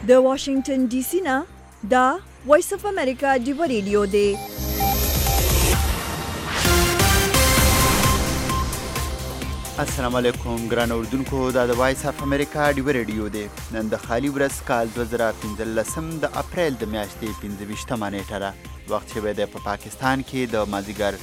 د واشنگټن ډي سي نه دا وایس اف امریکا ډیو ریډیو دی. السلام علیکم ګران اوردونکو، دا د وایس اف امریکا ډیو ریډیو دی. نن د خالی ورځ کال 2015 د اپریل د میاشتې 25مه نیټه ده. وخت شوی دی په پاکستان کې د مازدیګر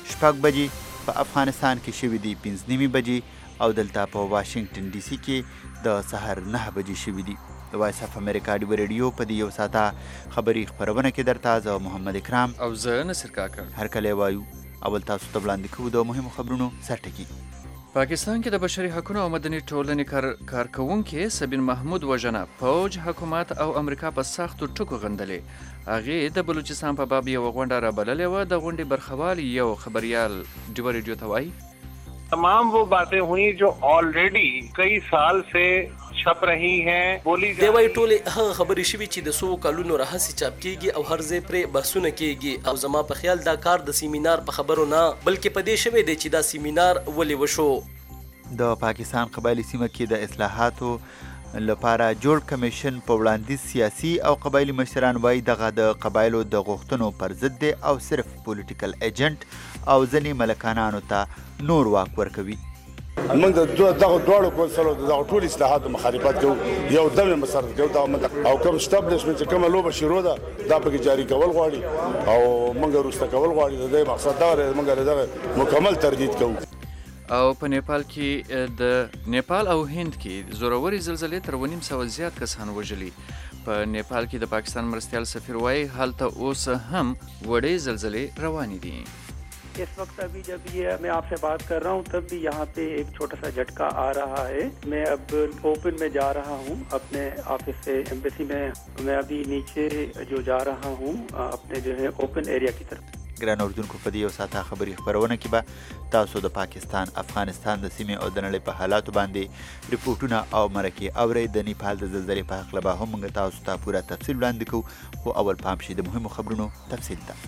6 بجې، په افغانستان کې شوي دي 5 بجې او دلته په واشنگټن ډي سي کې د سحر 9 بجې شوي دي. د وایس اف امریکا ډیو ریډیو په دې یو ساعته خبري خپرونه کې درته زه محمد اکرام او زه نصر کاکړ هر کله وایو. اول تاسو ته وړاندې کوو د مهمو خبرونو سرټکي. پاکستان کې د بشري حقوقو او مدني ټولنې کارکوونکي سبین محمود وژنه، فوج، حکومت او امریکا په سختو ټکو غندلې. هغې د بلوچستان په باب یوه غونډه رابللې وه. د غونډې برخوال یو خبریال ډیو ریډیو ته وایي तमाम वो बातें हुई जो ऑलरेडी कई साल से छप रही हैं बोली دی وایي ټولې هغه خبرې شوي چې د 100 کلونو راهیسې چاپ کیږي او هر ځای پرې بحثونه کیږي. او زما په خیال دا کار د سیمینار په خبرو نه بلکې په دې شوی دی چې دا سیمینار ولې وشو. د پاکستان قبایلی سیمه کې د اصلاحاتو لپاره جوړ کمیشن په وړاندیز سیاسي او قبایلی مشران وایي دغه د قبایلو د غوښتنو پر ضد دی او صرف پولیټیکل ایجنټ او ځینې ملکانانو ته نور واک ورکوي. موږ د دغه دواړو کونسلو دغه ټول اصلاحاتو مخالفت کوو، یو دم مسرت کوو او کوم اسټابلیشمنټ چې کومه لوبه شروع ده دا پکې جاري کول غواړي او موږ وروسته کول غواړي. د دې مقصد دا دی موږ دغه مکمل تردید کوو. او په نیپال کې د نیپال او هند کې زوروري زلزلې تر 200 زیات کسان وژلي. په نیپال کې د پاکستان مرستیال سفیر وایي هلته اوس هم وړې زلزلې روانې دي. इस वक्त अभी जब ये मैं आपसे बात कर रहा हूँ तब भी यहाँ पे एक छोटा सा झटका आ रहा है. मैं अब ओपन में जा रहा हूँ अपने ऑफिस से एम्बेसी में. मैं अभी नीचे जो जा रहा हूँ अपने जो है ओपन एरिया की तरफ. ګران اردوونکو، په دې یو ساعته خبري خپرونه کې به تاسو د پاکستان، افغانستان د سیمې او د نړۍ په حالاتو باندې ریپورټونه او مرکې اورئ. د نیپال د زلزلې په هکله به هم موږ تاسو ته پوره تفصیل وړاندې کوو، خو اول پام شي د مهمو خبرونو تفصیل ته.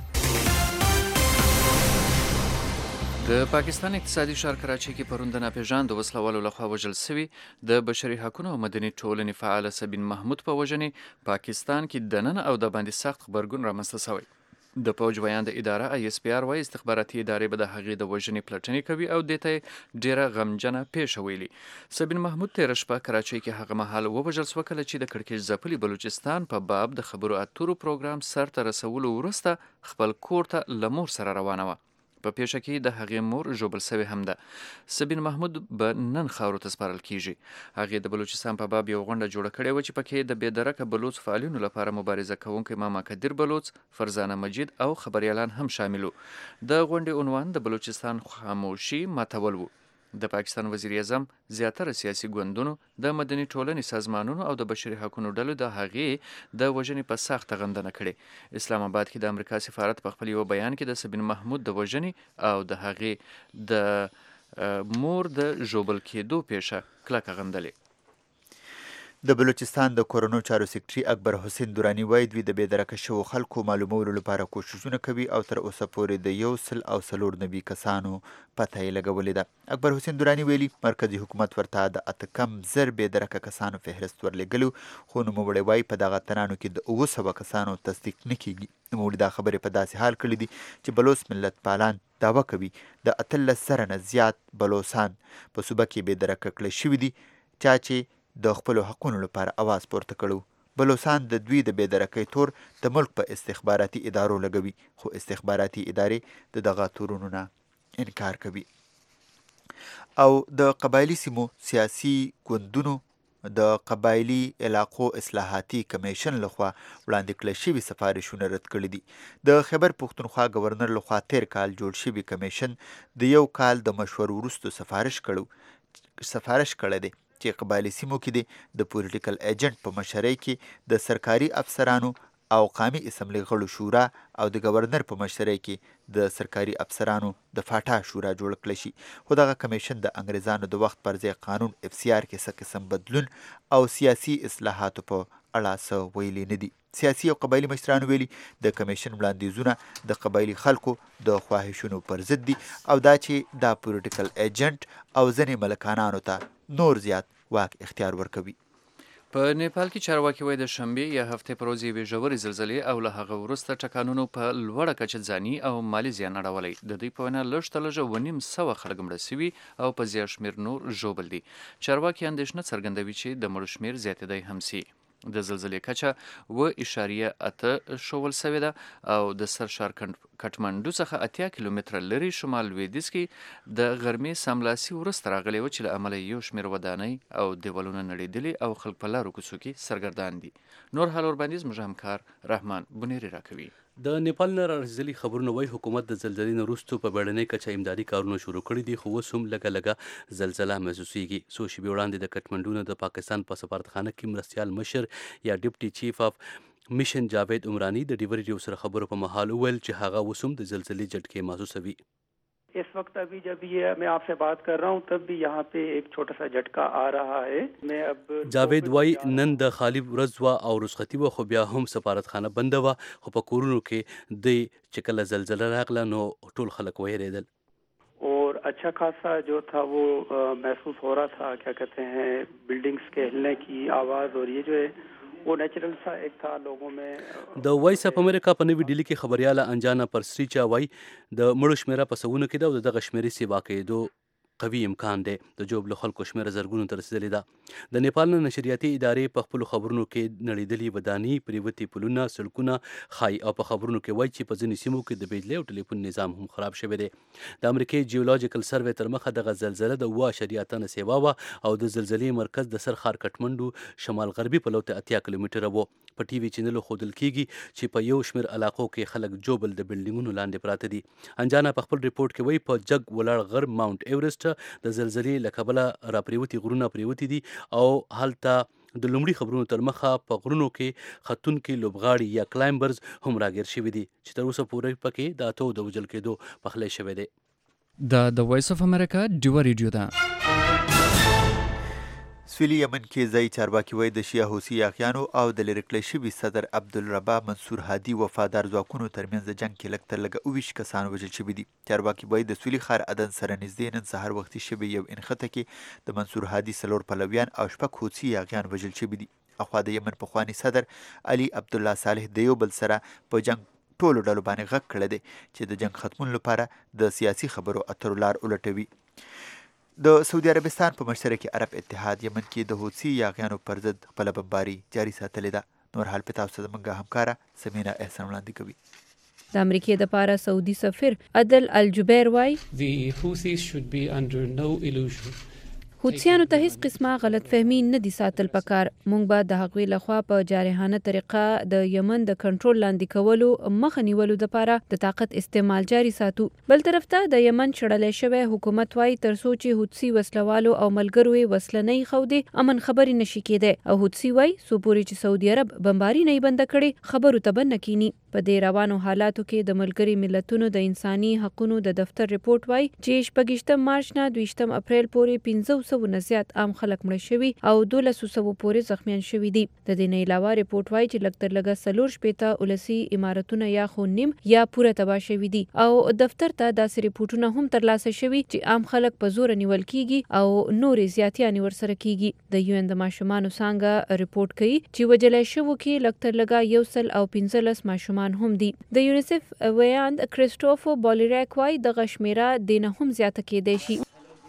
د پاکستان اقتصادي ښار کراچۍ کې پرون د ناپېژاندو وسلوالو لخوا وژل سوي د بشري حقوقو او مدني ټولنې فعال سبین محمود په وژنې پاکستان کې دننه او د باندې سخت غبرګون رامنځته سوی. د فوج ویان د اداره ISPR وایي استخباراتي ادارې به د هغې د وژنې پلټنې کوي او دې ته ډیره غمجنه پیښه ویلي. سبین محمود تېره شپه کراچۍ کې هغه مهال ووژل سوه کله چې د کړکېچ ځپلي بلوچستان په باب د خبرو اترو پروګرام سرته رسولو وروسته خپل کور ته له مور سره روانه وه. په پیښه کې د هغې مور ژوبل سوې هم ده. سبین محمود به نن خاورو ته سپارل کیږي. هغې د بلوچستان په باب یو غونډه جوړه کړې وه چې پکې د بېدرکه بلوڅ فعالینو لپاره مبارزه کوونکی ماما کدیر بلوڅ، فرزانه مجید او خبریالان هم شامل وو. د غونډې عنوان د بلوچستان خاموشي ماتول وو. د پاکستان وزیر اعظم زیاتره سیاسي ګوندونو، د مدني ټولنې سازمانونو او د بشري حقوقو ډلو د هغې د وژنې په سخته غندنه کړې. اسلام آباد کې د امریکا سفارت په خپل یو بیان کې د سبین محمود د وژنې او د هغې د مور د ژوبل کېدو پیښه کلکه غندلې. د بلوچستان د کورونو چارو سکرټري اکبر حسین دوراني وایي دوی د بېدرکه شوو خلکو معلومولو لپاره کوششونه کوي او تر اوسه پورې د 194 کسانو پته یې لګولې ده. اکبر حسین دوراني ویلي مرکزي حکومت ورته د 8 بېدرکه کسانو فهرست ورلېږلو، خو نوموړی وایي په دغه تنانو کې د 900 کسانو تصدیق نه کیږي. نوموړي دا خبرې په داسې حال کړي دي چې بلوڅ ملت پالان دعوه کوي د 18 زره نه زیات بلوڅان په صوبه کې بېدرکه کړي شوي دي چا چې د خپلو حقونو لپاره اواز پورته کړو. بلوڅان د دوی د بېدرکۍ تور د ملک په استخباراتي ادارو لګوي، خو استخباراتي ادارې د دغه تورونو نه انکار کوي. او د قبایلی سیمو سیاسي ګوندونو د قبایلی علاقو اصلاحاتي کمیشن لخوا وړاندې کړل شوي سفارشونه رد کړي دي. د خیبر پښتونخوا گورنر لخوا تیر کال جوړ شوي کمیشن د یو کال د مشور وروسته سفارش کړی دی چې قبایلی سیمو کې د پولیټیکل ایجنټ په مشرۍ کې د سرکاري افسرانو او قامي اسمبلی غړو شورا او د گورنر په مشرۍ کې د سرکاري افسرانو د فاټا شورا جوړ کړل شي. خو دغه کمیشن د انګریزانو د وخت پر ځای قانون FCR کې څه قسم بدلون او سیاسي اصلاحاتو په اړه څه ویلي نه دي. سیاسي او قبایلی مشرانو ویلي د کمیشن وړاندیزونه د قبایلی خلکو د خواهشونو پر ضد دي او دا چې دا پولیټیکل ایجنټ او ځینې ملکانانو ته نور زیات واک اختیار ورکوي. په نیپال کې چارواکي وایي د شنبې یا هفتې پر ورځ یوې ژورې زلزلې او له هغه وروسته ټکانونو په لوړه کچه ځاني او مالي زیان اړولی. د دوی په وینا لږ تر لږه 2,500 خلک مړه سوي او په زیات شمېر نور ژوبل دي. چارواکي اندېښنه څرګندوي چې د مړو شمېر زیاتېدی هم سي. د زلزلې کچه 7.8 ښوول سوې ده او د سرشار کټمنډو څخه 80 کیلومتره لرې شمال لویدیځ کې د غرمې سملاسي وروسته راغلی و چې له امله یو شمېر ودانۍ او دیوالونه نړېدلي او خلک په لارو کوڅو کې سرګردان دي. نور حال ورباندې زموږ همکار رحمان بنيري راکوي. د نیپال نه راځلي خبرونه وایي حکومت د زلزلې نه وروسته په بیړنۍ کچه امدادي کارونه شروع کړي دي، خو اوس هم لږه زلزله محسوسیږي. څو شېبې وړاندې د کټمنډو نه د پاکستان په سفارتخانه کې مرستیال مشر یا ډیپټي چیف اف میشن جاوید عمرانی د ډیو ریډیو سره خبرو په مهال وویل چې هغه اوس هم د زلزلې جټکې محسوسوي. इस वक्त अभी जब ये मैं आपसे बात कर रहा हूँ तब भी यहाँ पे एक छोटा सा झटका आ रहा है. मैं अब جاوید وای نن د خالی ورځ وا او رخصتي و، خو بیا هم سفارتخانه بنده و، خو په کورونو کې د چې کله زلزله راغله نو ټول خلک ویریدل और अच्छा खासा जो था वो महसूस हो रहा था, क्या कहते हैं, बिल्डिंग्स के हिलने की आवाज़. और ये जो है वो नेचुरल सा एक था लोगों में. د وایس اپ امریکا په نوې ډیلي کې خبرياله انجانا پرسریچا وای د مړو شمیره په سوونه کې ده او دغه شمیرې سیوا کېدو قوي امکان دی. د جوبلو خلکو شمیره زرګونو ته رسیدلې ده. د نیپال نه نشریاتي ادارې په خپلو خبرونو کې نړېدلي ودانۍ، پریوتي پلونه، سړکونه ښایي او په خبرونو کې وایي چې په ځینې سیمو کې د بجلۍ او ټلیفون نظام هم خراب شوی دی. د امریکای جیولوجیکل سروې تر مخه دغه زلزله د 7.8 سیوا وه او د زلزلې مرکز د سرخار کټمنډو شمال غربي په لور 80 کیلومتره و. په ټي وي چینلو ښودل کېږي چې په یو شمېر علاقو کې خلک جوبل د بلډینګونو لاندې پراته دي. انجانا په خپل ریپورټ کې وایي په جګ ولاړ غر ماونټ ایورسټ د زلزلې له کبله راپریوتي غرونه پریوتي دي او هلته د لومړي خبرونو تر مخه په غرونو کې ختونکي لوبغاړي یا کلایمبرز هم راګیر شوي دي چې تر اوسه پورې پکې د اتو د وژل کېدو پخلی شوی دی. د وایس اف امریکا ډیو ریډیو ده. سویلي یمن کې ځایي چارواکي وایي د شیعه حوثي یاغیانو او د لرې کړی شوي صدر عبدالربا منصور هادي وفادار ځواکونو ترمنځ د جنګ کې لږ تر لږه 29 کسان وژل شوي دي. چارواکي وایي د سویلي ښار عدن سره نږدې نن سهار وختي شوي یو انخته کې د منصور هادي 4 پلویان او 6 حوثي یاغیان وژل شوي دي. اخوا د یمن پخواني صدر علي عبدالله صالح د یو بل سره په جنګ ټولو ډلو باندې غږ کړی دی چې د جنګ ختمون لپاره د سیاسي خبرو اترو لار ولټوي. د سعودي عربستان په مشره کې عرب اتحاد یمن کې د حوثي یاغیانو پر ضد خپله بمباري جاري ساتلې ده. نور حال په تاسو ته زموږ همکاره سمینا احسان وړاندې کوي. د امریکې د پاره سعودي سفیر عدل الجبیر وای The Houthis should be under no illusion. حوثیانو ته هیڅ قسمه غلط فهمي نه دي ساتل پکار. مونږ به د هغوی لخوا په جارحانه طریقه د یمن د کنټرول لاندې کولو مخه نیولو لپاره د طاقت استعمال جاري ساتو. بل طرف ته د یمن چړلې شوی حکومت وای تر څو چې حوثي وسلوالو او ملګرو یې وسله نه خودي امن خبري نشي کېده او حوثي وای سو پورې چې سعودي عرب بمباري نه بند کړي خبرو ته بنه کینی. په دې روانو حالاتو کې د ملګري ملتونو د انساني حقوقو د دفتر ریپورت وای چې 28 مارچ نه 20 اپریل پورې 500 نه زیات عام خلک مړ شوي او 1200 پورې زخمیان شوي دي. د دې نه علاوه ریپورت وای چې لږ تر لږه 4 شپېته ولسی عمارتونه یا خو نیم یا پوره تباه شوي دي او دفتر ته داسې ریپورتونه هم ترلاسه شوي چې عام خلک په زور نیول کیږي او نورې زیاتیانې ورسره کیږي. د یو ان د ماشومانو څنګه ریپورت کوي چې وجلای شوو کې لږ تر لږه 115 ماشومان هم دي. د یونیسف ویاند کریسټوفو بولیریک وای د غشمیره دینه هم زیاته کېدای شي.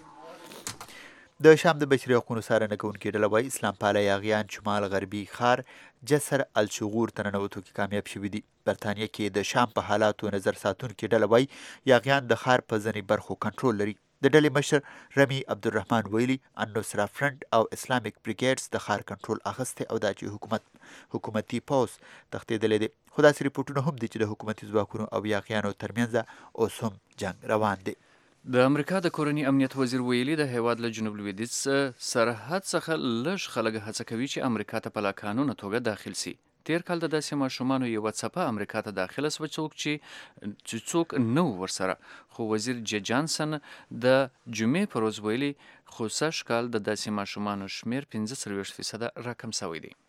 د شام د بشري حقوقو څارنه کوونکې ډله وایي اسلام پاله یاغیان شمال غربي ښار جسر الشغور ته ننوتو کې کامیاب شوي دي. برطانیه کې د شام په حالاتو نظر ساتونکې ډله وایي یاغیان د ښار په ځینې برخو کنټرول لري. د ډلې مشر رمی عبدالرحمن ویلي النصره فرنټ او اسلامیک بریګیډز د ښار کنټرول اخیستی او دا چې حکومتي پوځ تښتېدلی دی. خو داسې رپورټونه هم دي چې د حکومتي ځواکونو او یاغیانو ترمنځ اوس هم جنګ روان دی. د امریکا د کورني امنیت وزیر ویلي د هیواد له جنوب لویدیځ سرحد څخه لږ خلک هڅه کوي چې امریکا ته په لا قانونه توګه داخل سي. تیر کال د داسې ماشومانو یوه څپه امریکا ته داخله سوه چې څوک نه و ورسره، خو وزیر جې جانسن د جمعې په ورځ ویلي خو سږ کال د داسې ماشومانو شمېر 45% راکم سوی دی.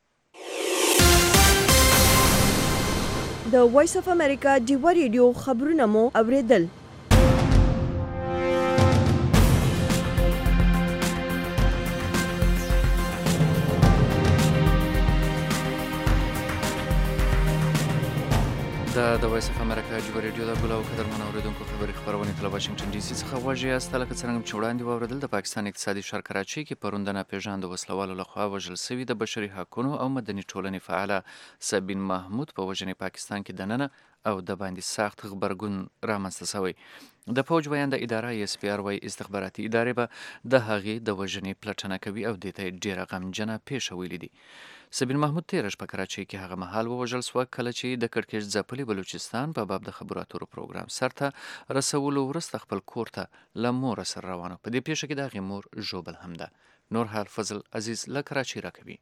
د وایس اف امریکا ډیو ریډیو خبرونه مو اوریدل. د وایس اف امریکا جوبه ریډیو د ګل او قدرمن اوریدونکو خبري خبرونه تل واشنگټن ډي سي څخه واژې است لکه څنګه چې وړاندې واوریدل د پاکستان اقتصادي ښار کراچۍ کې پروند نه پیژاند وسلوالو لخوا وژل شوی د بشري حقوقو او مدني ټولنې فعاله سبین محمود په وژنې پاکستان کې دننه او د باندې سخت خبرګون رامنځته شوی. د فوج ویاند اداره اس پی ار وای استخباراتي ادارې به د هغې د وژنې پلټنه کوي او د ته ډیره غمجنه پیښه ویلې دي. سبین محمود تیرش په کراچۍ کې هغه مهال ووژل شو کله چې د کړکېچ ځپلي بلوچستان په باب د خبرو اترو پروګرام سرته رسولو وروسته خپل کور ته له مور سره روانه. په دې پیښه کې د هغې مور ژوبل هم ده. نور حال فضل عزیز له کراچۍ راکوي.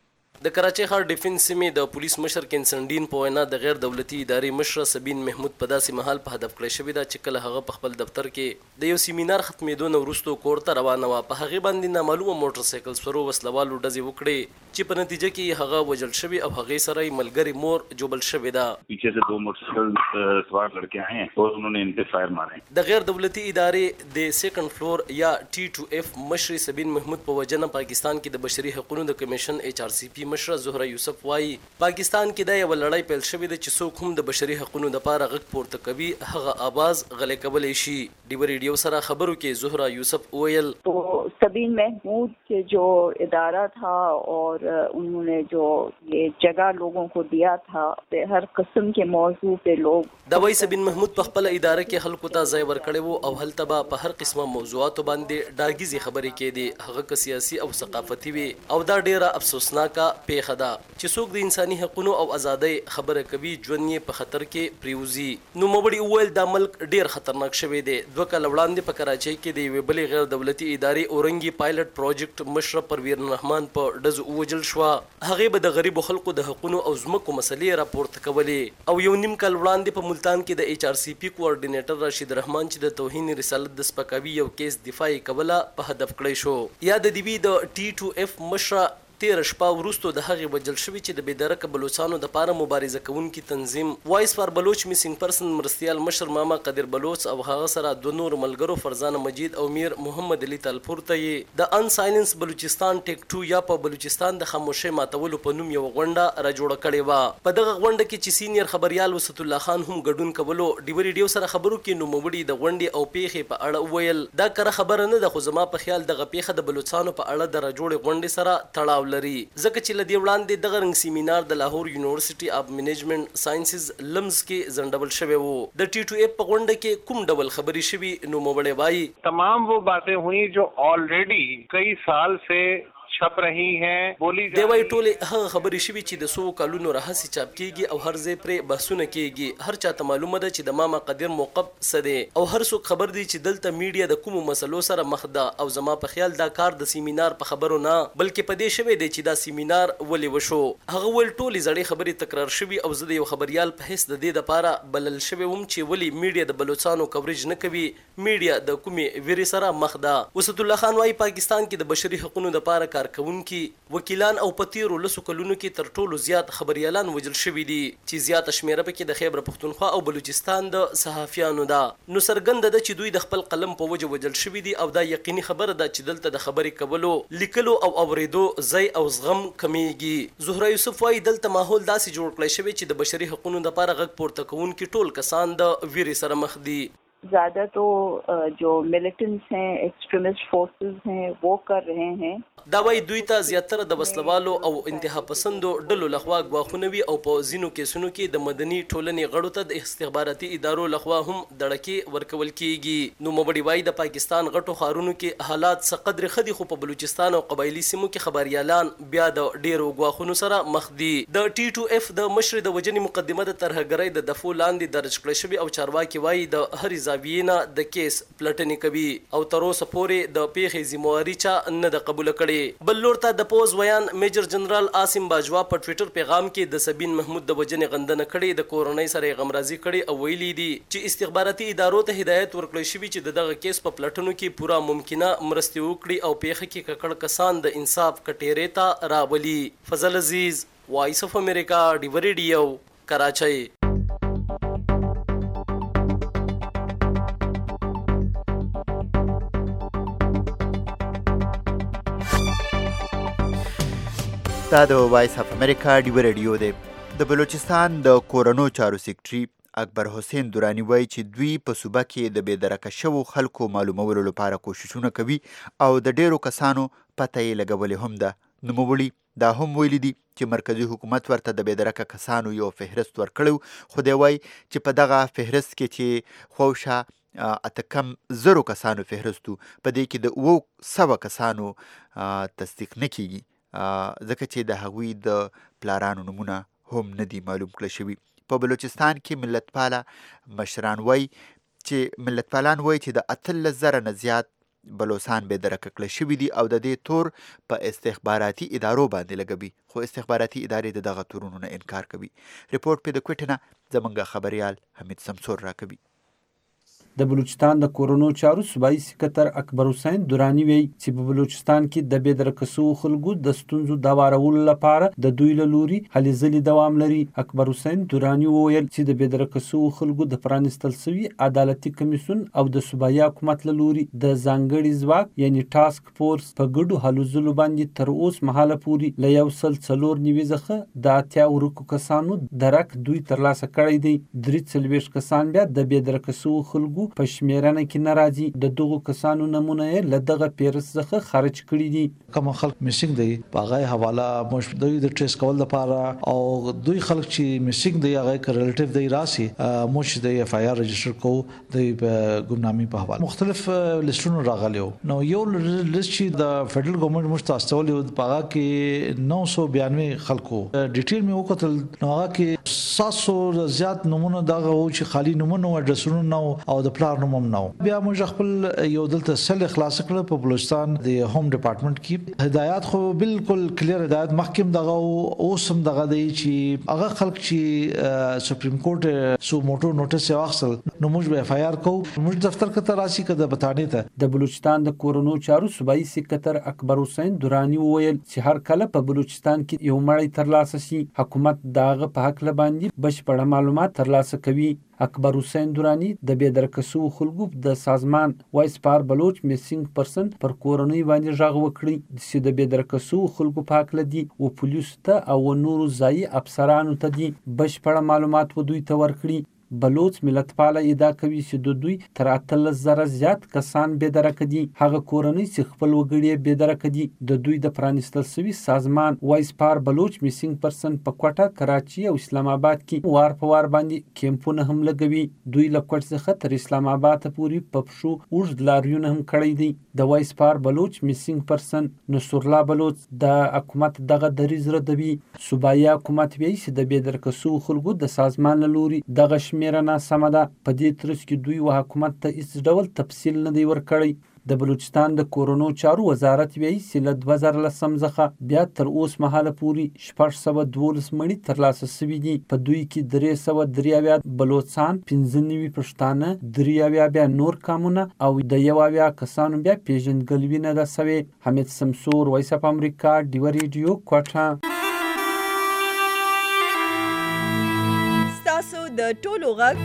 د کراچۍ ښار ډیفنس سیمې د پولیس مشر کنسنډین په وینا د غیر دولتي ادارې مشر سبین محمود په داسې مهال په هدف کړی شوې ده چې کله هغه په خپل دفتر کې د یو سیمینار ختمېدو نه وروسته کور ته روانه وه. په هغې باندې نامعلومه موټر سایکل سپرو وسلوالو ډزې وکړې چې په نتیجه کې هغه وژل شوی او هغې سره یې ملګرې مور جوبل شوې ده. پیچھے سے دو موٹرسائیکل سوار لڑکے آئے ہیں اور انہوں نے ان پہ فائر مارے. د غیر دولتي ادارې د سیکنډ فلور یا T2F مشر سبین محمود په وجنه پاکستان کې د بشري حقوقو د کمیشن HRCP مشر زهره یوسف وايي پاکستان کې د یو لړۍ پیل شوې ده چې څوک هم د بشري حقوقو لپاره غږ پورته کوي هغه आवाज غلې کولای شي. ډیو ریډیو سره خبرو کې زهره یوسف ویل تو سبین محمود के जो इदारा था और उन्होंने जो ये जगह लोगों को दिया था हर किस्म के मौजू पे लोग د وای سبین محمود په خپل اداره کې خلکو ته ځای ورکړی وو او هلته به په هر قسمه موضوعاتو باندې ډاګیزي خبرې کېدې هغه که سیاسي او ثقافتي وي او دا ډیره افسوسناکه پیښه ده چې څوک د انساني حقوقو او ازادۍ خبره کوي ژوند یې په خطر کې پریوزي. نو موبړي وویل دا ملک ډیر خطرناک شوی دی. 2 کال وړاندې په کراچۍ کې د یوې بلې غیر دولتي ادارې اورنګي پایلټ پروجیکټ مشر پروین رحمان په ډز ووجل شو. هغه به د غریبو خلکو د حقوقو او ځمکو مسلې راپورته کولې او یو نیم کال وړاندې په ملتان کې د HRCP کوارډینیټر راشد رحمان چې د توهین رسالت د سپکاوي یو کیس دفاع کوله په هدف کړی شو. یا د دې د T2F مشر 13 شپه وروسته د هغې وژل شوي چې د بېدرکه بلوچانو دپاره مبارزه کوونکي تنظیم وایس فار بلوچ میسنګ پرسن مرستیال مشر ماما قادر بلوچ او هغه سره 2 نور ملګرو فرزانه مجید او میر محمد علي تالپور ته یې د ان سايلنس بلوچستان ټیک 2 یا په بلوچستان د خاموشۍ ماتولو په نوم یو غونډه را جوړه کړې وه. په دغه غونډه کې چې سینیر خبريال وسط الله خان هم ګډون کولو. ډیو ریډیو سره خبرو کې نوموړي د غونډې او پیښې په اړه ویل دا کره خبره نه ده خو زما په خیال دغه پیښه د بلوچستانو په اړه د را جوړې غونډې سره تړاو لري ځکه چې لدی وړاندې دغه رنګ سیمینار د لاهور یونیورسيټي اف منیجمنٹ ساينسز لمز کې زندبل شوی وو. د T2F په غونډه کې کوم ډول خبري شوی نو موبړې وایي तमाम वो बातें हुई जो ऑलरेडी कई साल से छप रही हैं बोली دی وای ټولې هغه خبرې شوي چې د 100 کلونو راهیسې چاپ کیږي او هر ځای پرې بحثونه کیږي. هر چاته معلومه ده چې د ماما قدر موقف څه دی او هر څوک خبر دی چې دلته میډیا د کومو مسلو سره مخ ده او زما په خیال دا کار د سیمینار په خبرو نه بلکې په دې شوی دی چې دا سیمینار ولې وشو. هغه ول ټولې زړې خبرې تکرار شوي او زه د یو خبريال په حیث د دې لپاره بلل شوی وم چې ولې میډیا د بلوچستانو کوریج نه کوي. میډیا د کومې ویری سره مخ ده. وسط الله خان وايي پاکستان کې د بشري حقوقو لپاره کارکونکي وکیلان او پتیرو لسو کلونو کې تر ټولو زیات خبريالان وژل شوي دي چې زیاته شمیره پکې د خیبر پختونخوا او بلوچستان د صحافیانو ده. نو څرګنده ده چې دوی د خپل قلم په وجه وژل شوي دي او دا یقیني خبره ده چې دلته د خبرې کولو لیکلو او اوریدو ځای او زغم کمیږي. زهره یوسف وايي دلته ماحول داسې جوړ کړی شوی چې د بشري حقوقو لپاره غږ پورته کوونکي ټول کسان د ویرې سره مخ دي. ज़्यादा तो जो मिलिटेंट्स हैं एक्सट्रीमिस्ट फोर्सेस हैं वो कर रहे हैं. دا وایي دوی ته زیاتره د وسلوالو او انتها پسندو ډلو لخوا ګواښونه وي او په ځینو کیسونو کې د مدني ټولنې غړو ته د استخباراتي ادارو لخوا هم دړکې ورکول کیږي. نو موبړي وایي د پاکستان غټو ښارونو کې حالات څه قدر ښه دي خو په بلوچستان او قبایلي سیمو کې خبريالان بیا د ډیرو ګواښونو سره مخ دي. د T2F د مشر د وجنې مقدمه د ترهګرۍ د دفو لاندې درج کړی شوی او چارواکي وایي د هر زاویې نه د کیس پلټنې کوي او تر اوسه پورې د پیښې ذمہواري چا نه د قبول کړي. بل لور ته د پوز ویان میجر جنرال عاصم باجوا په ټوئیټر پیغام کې د سبین محمود د وجنې غندنه کړي د کورنۍ سره غمرازي کړي او ویلي دي چې استخباراتي ادارو ته هدایت ورکړی شوی چې دغه کیس په پلټنو کې پورا ممکنه مرستي وکړي او پیښه کې ککړ کسان د انصاف کټیرې ته راولي. فضل عزیز وایس اف امریکا ډیو ریډیو کراچۍ. دا د وایس اف امریکا ډیو ریډیو دی. د بلوچستان د کورونو چارو سیکرټري اکبر حسین درانی وایي چې دوی په صوبه کې د بېدرکه شوو خلکو معلومولو لپاره کوششونه کوي او د ډیرو کسانو پته یې لګولې هم ده. نوموړي دا هم ویلي دي چې مرکزي حکومت ورته د بېدرکه کسانو یو فهرست ورکړی، خو دی وایي چې په دغه فهرست کې چې خوشه اته کم 100 کسانو فهرست و، په دې کې د 700 کسانو تصدیق نه کیږي، ځکه چې د هغوی د پلارانو نومونه هم نه دي معلوم کړل شوي. په بلوچستان کې ملتپاله مشران وایي چې ملتپالان وایي چې د 18,000 نه زیات بلوچستان بېدرکه کړل شوي دي او د دې تور په استخباراتي ادارو باندې لګوي، خو استخباراتي ادارې د دغه تورونو نه انکار کوي. رپورټ په د کوټې نه زموږ خبریال حمید سمسور راکوي. د بلوچستان د کورونو چارو صوبایي سکرټر اکبر حسین درانی وی چې په بلوچستان کې د بېدرکه شوو خلکو د ستونزو د هوارولو لپاره د دوی له لوري هلې ځلې دوام لري. اکبر حسین درانی وویل چې د بېدرکه شوو خلکو د پرانیستل شوي عدالتي کمیسیون او د صوبایي حکومت له لوري د ځانګړي ځواک یعنی ټاسک فورس په ګډو هلو ځلو باندې تر اوس مهاله پورې له 194 څخه د 80 کسانو درک دوی ترلاسه کړی دی. 43 کسان بیا د بېدرکه شوو خلکو په شمیرنه کې نه راځي. د دغو کسانو نمونه یې له دغه پیرس څخه خارج کړي دي. کوم خلک میسینګ دی په هغه حواله مشدوی د ټریس کول لپاره او دوی خلک چې میسینګ دی هغه ریلیټیو دی راسي موږ د اف آی آر رجستر کو د ګمنامي په حواله مختلف لیستونو راغلیو. نو یو لیست چې د فدرل ګورنمنت مستاستول په هغه کې 992 خلکو ډیټیل می وکتل، نو هغه کې 700 زیات نمونه دغه و چې خالی نمونه او اډرسونه نو او د پلان نوم نو. بیا موږ خپل یو دلته سل خلاص کړ په بلوچستان د هوم ډپارټمنټ کې هدایات خو بالکل کلیر هدایت محکم دغه اوسم دغه دی چې هغه خلک چې سپریم کورټ سو موټو نوټس واخصل نو موږ به اف آی آر کو موږ دفتر کې راشي کده بتانه ته. د بلوچستان د کورونو چارو صوبایي سکرټر اکبر حسین درانی وویل چې هر کله په بلوچستان کې یو مړی ترلاسه شي حکومت داغه په حق لباندې بشپړ معلومات ترلاسه کوي. اکبر حسین درانی د بېدرکه شوو خلکو د سازمان وایس پار بلوچ میسینګ پرسن پر کورنۍ باندې غږ وکړي چې د بېدرکه شوو خلکو په حق لدی او پولیسو ته او نورو ځایي افسرانو ته دي بشپړ معلومات و دوی ته ورکړي. بلوچ ملتپاله ادعا کوي چې د دوی تر 18,000 زیات کسان بېدرکه دي. هغه کورنۍ چې خپل وګړي بېدرکه دي د دوی د پرانیستل شوي سازمان وایس پار بلوچ میسینګ پرسن په کوټه، کراچي او اسلام آباد کې وار په وار باندې کیمپونه هم لګوي. دوی له کوټ څخه تر اسلام آباد پورې په پښو اوږد لاریون هم کړی دی. د وایس پار بلوچ میسینګ پرسن نصر الله بلوچ د حکومت دغه دریځ ردوي. صوبایي حکومت وایي چې د بېدرکه شوو خلکو د سازمان له لوري دغه شمیرنه سمه ده. په دې ترڅ کې دوی و حکومت ته هیڅ ډول تفصیل نه دی ورکړی. د بلوچستان د کورونو چارو وزارت وایي چې له 2010 څخه بیا تر اوس مهاله پورې 612 مړي ترلاسه شوي دي. په دوی کې 393 بلوچستان، 95 پښتانه، 93 بیا نور قومونه او د 1 کسانو بیا پیژندګلوي نه ده سوې. حمید سمسور، وایس اف امریکا، ډیوه ریډیو، کوټه. ستاسو د ټولو غږ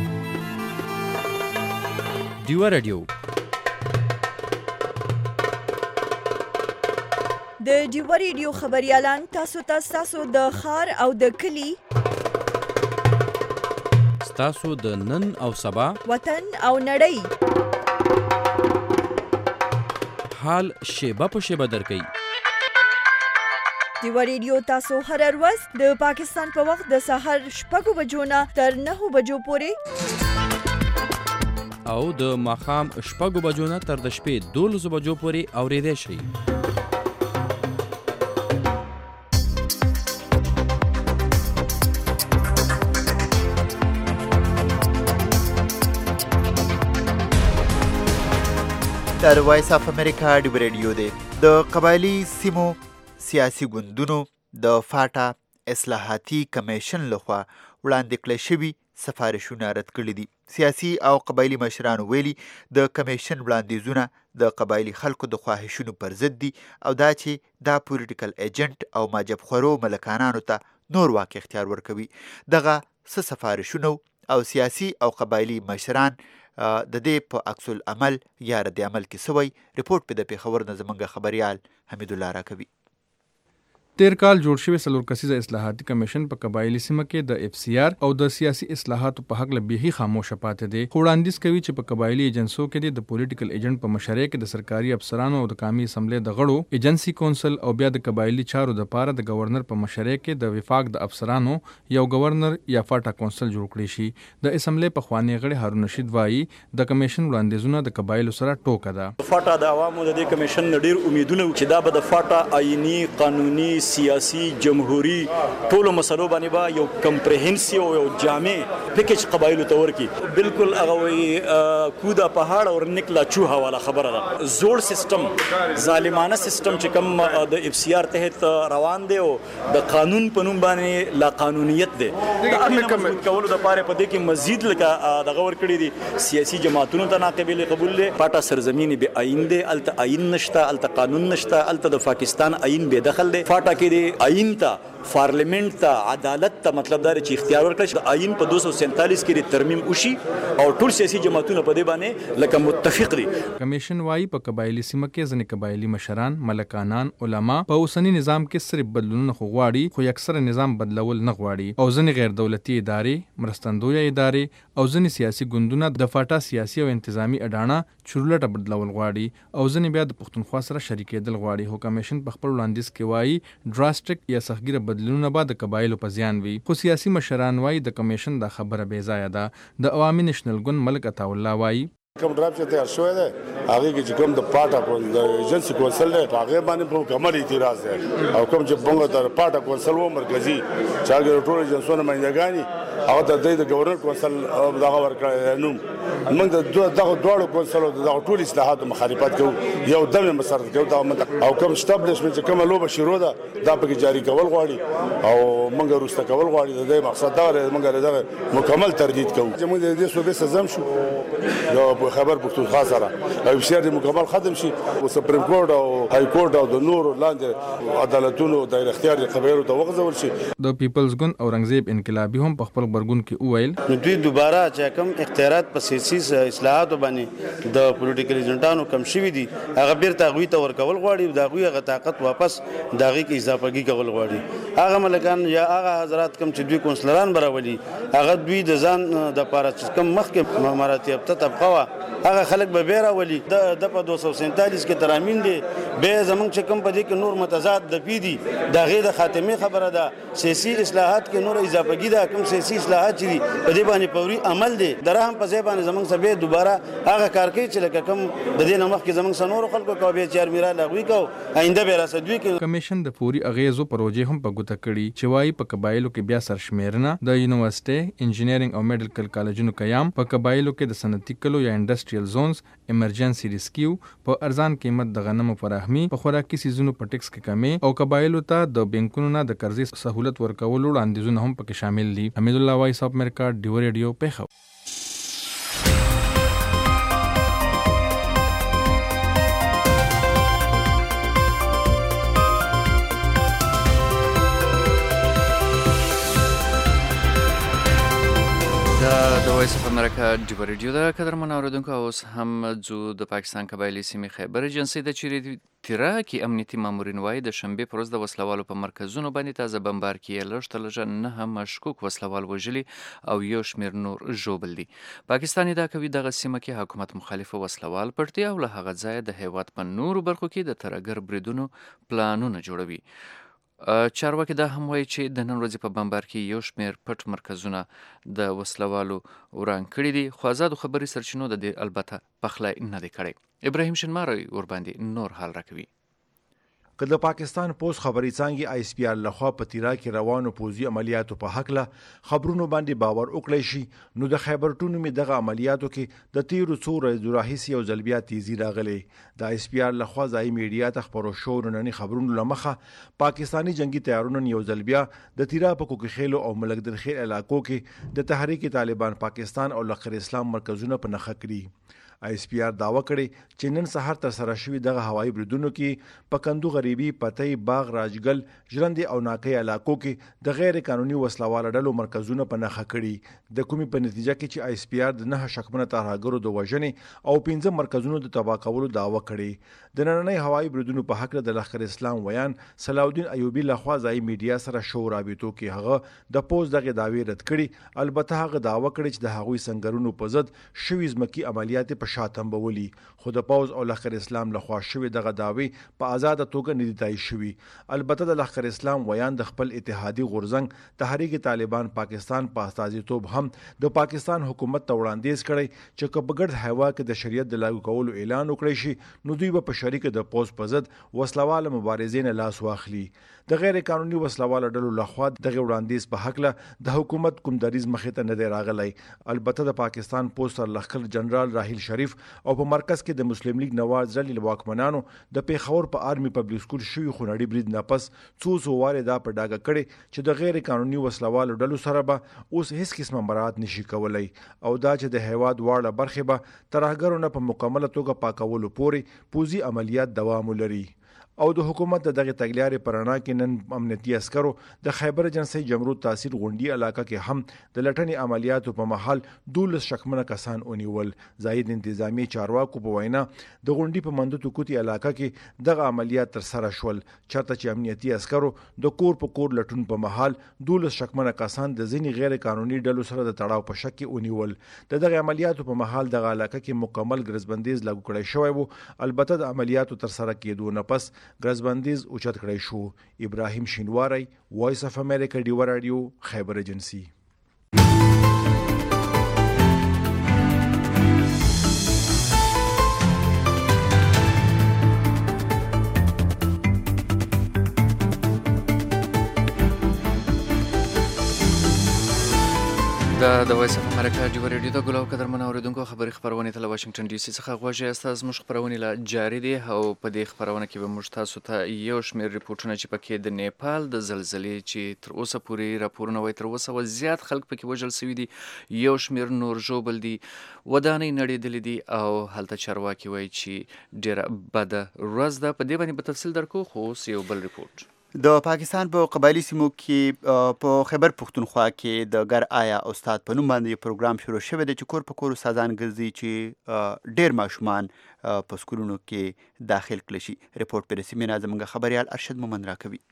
ډیوه ریډیو. د ډیوه ریډیو خبریالان تاسو ته ستاسو د ښار او د کلي، ستاسو د نن او سبا، وطن او نړۍ حال شیبه په شیبه درکوي. ډیوه ریډیو تاسو هر ورځ د پاکستان په وخت د سهار 6 بجو نه تر 9 بجو پورې او د ماښام 6 بجو نه تر د شپې 12 بجو پورې اورېدای شئ. د وایس اف امریکا ډیوه ریډیو دی. د قبایلي سیمو سیاسي ګوندونو د فاټا اصلاحاتي کمیشن لخوا وړاندې کړل شوي سفارشونه رد کړي دي. سیاسي او قبایلي مشرانو ویلي د کمیشن وړاندیزونه د قبایلي خلکو د خواهشونو پر ضد دي او دا چې دا پولیټیکل ایجنټ او ماجب خورو ملکانانو ته نور واک اختیار ورکوي. دغه څه سفارشونه او سیاسي او قبایلي مشران د دې په عکس العمل یا رد عمل کې سوی. رپورټ په د پېښور نه زموږ خبریال حمید الله راکوي. تیر کال جوړ شوی څلور کسیزه اصلاحاتي کمیشن په قبایلی سیمه کې د اف سی آر او د سیاسي اصلاحاتو په حق له بیخي خاموشه پاتې دي. خو وړاندیز کوي چې په قبایلی ایجنسو کې د پولیټیکل ایجنټ په مشرۍ کې د سرکاري افسرانو او د قومي اسمبلی د غړو ایجنسي کونسل او بیا د قبایلی چارو د پاره د گورنر په مشرۍ کې د وفاق د افسرانو یو گورنر یا فاټا کونسل جوړ کړی شي. د اسمبلی په خوانی غړي هارون رشید وایي د کمیشن وړاندیزونه د قبایلو سره ټوکه ده. فاټا د عوامو د کمیشن ډیر امیدونه چې دا به د فاټا آئینی قانوني سیاسي جمهوری ټولو مسلو باندې با یو کمپریهنسیو یو جامع پیکیج قبایلو ته ورکی. بالکل هغه وی کودا پهاړ او نکلا چوها والا خبره ده. زوړ سیستم ظالمانه سیستم چې کوم د اف سی آر تحت روان دی او د قانون په نوم باندې لا قانونیت دی. د امن کولو د پاره په دې کې مزید لکه د غور کړی دي سیاسي جماعتونو ته ناقابل قبول دي. پاټا سرزمین به آئین دی، الته آئین نشته، الته قانون نشته، الته د پاکستان آئین به دخل دی. فاټا کې دی آئین ته پارلیمنت ته عدالت ته مطلب دا چې اختیار ورکړي چې د آئین په 247 کې ترمیم وشي او ټول سیاسي جماعتونه په دې باندې لکه متفق دي. کمیشن وايي په قبایلی سیمه کې ځینې قبایلی مشران، ملکانان، علما په اوسنی نظام کې صرف بدلونونه غواړي خو اکثره نظام بدلول نه غواړي او ځینې غیر دولتي ادارې، مرستندویه ادارې او ځینې سیاسي ګوندونه د فاټا سیاسي او انتظامی اډانه چورلټه بدلول غواړي او ځینې بیا د پښتونخوا سره شریکېدل غواړي. خو کمیشن په خپل وړاندیز کې وايي ډراسټیک یا سختګیره بدلونونه به د قبایلو په زیان وي. خو سیاسي مشران وايي د کمیشن دا خبره بې ځایه ده. د عوامي نېشنل ګوند ملک عطاالله وايي کوم ډراپ چې تیار شوی دی هغه کې چې کوم د پاټا د ایجنسي کونسل دی هغه باندې په کومه اعتراض دی او کوم چې بنګو د پاټا کونسل و مرکزی چې ټول ایجنسونه باندې هغه د گورنر کونسل دغه ورکړی. نو موږ د دغه دواړو کونسلو د ټول اصلاحاتو مخالفت کوو، یو دم مسرت کوو دغه منطقه او کوم اسټابلیشمنت چې کومه لوبه شروع ده دا پکې جاری کول غواړي او موږ وروسته کول غواړي. د دې مقصد دا دی موږ دغه مکمل تردید کوو چې موږ د دې صوبې سزم شو یو خبر پښتونخوا سره او بشیر مکمل ختم شي او سپریم کورټ او های کورټ او د نور لاندې عدالتونو د اختیار قبایلو ته وغځول شي. د پیپلز ګوند اورنګزیب انقلابي هم په خپل خبرګون کې وویل دوی دوباره چې کوم اختیارات په سیاسي اصلاحاتو باندې د پولیټیکل ایجنټانو کم شوي دي هغه بیرته هغوی ته ورکول غواړي، د هغوی هغه طاقت واپس د هغې کې اضافهګي کول غواړي. هغه ملکان یا هغه حضرات کم چې دوی کونسلران براولي هغه دوی د ځان دپاره چې کم مخکې مراتب طبقه وه هغه خلک به بیا راولي. د په 247 کې ترامین دي بیا زموږ چې کوم په دې کې نور متضاد دفي دي د هغې د خاتمې خبره ده. سیاسي اصلاحات کې نور اضافهګي ده، کوم سیاسي اصلاحات چې دي په دې باندې فوري عمل دی. د رحم په ځای باندې زموږ سره بیا دوباره هغه کار کوي چې لکه کوم د دې نه مخکې زموږ سره نورو خلکو کوه بیا چې ارمیرال هغوی کوو آینده بیا راسدوي کوي. کمیشن د فوري اغیزو پروژې هم په ګوته کړي چې وایي په قبایلو کې بیا سرشمیرنه د یونیورسټۍ، انجینرینګ او میډیکل کالجونو قیام، په قبایلو کې د صنعتي کلو یا انډسټریل زونز، ایمرجنسي ریسکیو، په ارزان قیمت د غنمو فراهمي، په خوراکي سیزونو په ټیکس کې کمی او قبایلو ته د بانکونو نه د قرضې سہولت ورکولو وړاندیزونه هم پکې شامل دي. حمید الله وایس اف امریکا، ډیو ریډیو، پیښور. د وایس اف امریکا ډیو ریډیو د قدرمنو اوریدونکو اوس هم ځو د پاکستان قبایلی سیمې خیبر ایجنسۍ د چیرې تیرا کې امنیتي مامورین وایي د شنبې پر ورځ د وسلوالو په مرکزونو باندې تازه بمبار کیږي. لږ تر لږه 9 مشکوک وسلوال وژلي او یو شمېر نور ژوبل دي. پاکستان ادعا کوي دغه سیمه کې حکومت مخالف وسلوال پړتي او له هغه ځایه د هیواد په نورو برخو کې د ترهګر بریدونو پلانونه جوړوي. چارواکي دا هم وایي چې د نن ورځې په بمبار کې یو شمېر پټ مرکزونه د وسلوالو وران کړي دي، خو آزادو خبري سرچینو د دې البته پخلی نه دی کړی. ابراهیم شنماری ورباندې نور حال راکوي. که د پاکستان پوز خبري څانګې آی اس پی آر لخوا په تیرا کې روانو پوزي عملیاتو په حق له خبرونو باندې باور وکړی شي نو د خیبر ټونو می دغه عملیاتو کې د تیرو څو ورځو راهیسې او ځلبیا تیزی راغلی. د آی اس پی آر لخوا ځای میډیا ته خبرو شو نننی خبرونو لمخه پاکستانی جنگي تیارونو یو ځلبیا د تیرا په کوکخیلو او ملک درخیل علاقو کې د تحریک طالبان پاکستان او لخر اسلام مرکزونه په نخښه کړي. ISPR داوا کړې چې نن سهار تر سره شوی دغه هوایي بریدونو کې په کندو غریبي پتۍ باغ راجګل ژرندې او ناکۍ علاقو کې د غیر قانوني وسلواله ډلو مرکزونه په نښه کړي د کومې په نتیجه کې چې ISPR د 9 شکمنه ترهګرو د وژنې او 15 مرکزونو د تباه کولو داوا کړې د نننۍ هوایي بریدونو په حق د لښکر اسلام ویان صلاح ایوبی لخوا ځای میډیا سره شو رابطو کې هغه د پوز دغه داوی رد کړي البته هغه داوا کړی چې د هغوی سنگرونو په ضد شوي ځمکي عملیات په شاتم بولي خو د پوز او لښکر اسلام لخوا شوي دغه داوی په آزاد توګه نه دي تایید شوي البته د لښکر اسلام ویان د خپل اتحادي غورځنګ تحریک طالبان پاکستان په استازیتوب هم د پاکستان حکومت ته وړاندیز کړی چې که په ګرد هوا کې د شریعت د لاګو کولو اعلان وکړي شي نو دوی به په شریک د پوز په ضد وسلواله مبارزې نه لاس واخلي د غیر قانوني وسلواله ډلو لخوا دغه وړاندیز په حق له د حکومت کوم دریز مخې ته نه دی راغلی البته د پاکستان پوز سر لښکر جنرال راحیل شریف او په مرکز کې د مسلم لیگ نواز ډلې واکمنانو د پیښور په آرمي پبلک سکول شوي خونړي برید نه پس څو واره دا په ډاګه کړي چې د غیر قانوني وسلواله ډلو سره به اوس هیڅ قسمه مراد نشي کولای او دا چې د هیواد واړه برخې به ترهګرو نه په مکمله توګه پاکولو پورې پوزي عملیات دوام ولري او د حکومت دغه تګلیارې پرانا کې نن امنیتي عسکرو د خیبر جنسي جمرود تحصیل غونډي علاقه کې هم د لټنې عملیاتو په محل 12 شکمنه کسان ونیول زاید انتظامی چارواکو په وینا د غونډي په مندوتو کوتي علاقه کې دغه عملیات تر سره شول چرته چې امنیتي عسکرو د کور په کور لټون په محل 12 شکمنه کسان د ځینی غیر قانوني ډلو سره د تړاو په شک کې ونیول دغه عملیاتو په محل دغه علاقه کې مکمل ګرځبندیز لاګو کړی شوی وو البته د عملیاتو تر سره کېدو نه پس ګرځبندیز اوچت کړی شو ابراهیم شینواری وایس اف امریکا ډیو رادیو خیبر ایجنسی د وایس اف امریکا ډیو رادیو د ګلو قدرمن اوریدونکو خبري خبرونه ته واشنگټن ډي سي څخه غوښه استاز مش خبرونه لا جاری دي او په دې خبرونه کې به موږ تاسو ته یو شمېر ریپورتونه چې پکې د نیپال د زلزلې چې تر اوسه پورې راپورونه وایي تر اوسه زیات خلک پکې وژل شوي دي یو شمېر نور ژوبل دي ودانۍ نړېدلې دي او هلته چارواکي وایي چې ډېره بده ورځ ده په دې باندې په تفصیل درکو خو یو بل ریپورت د پاکستان په قبایلی سیمو کې په خیبر پختونخوا کې د ګر آیا استاد په نوم باندې یو پروګرام شروع شوی دی چې کور په کور استادان ګرځي چې ډېر ماشومان په سکولونو کې داخل کړي شي ریپورت پر رسمي زموږ خبريال ارشد مومند راکوي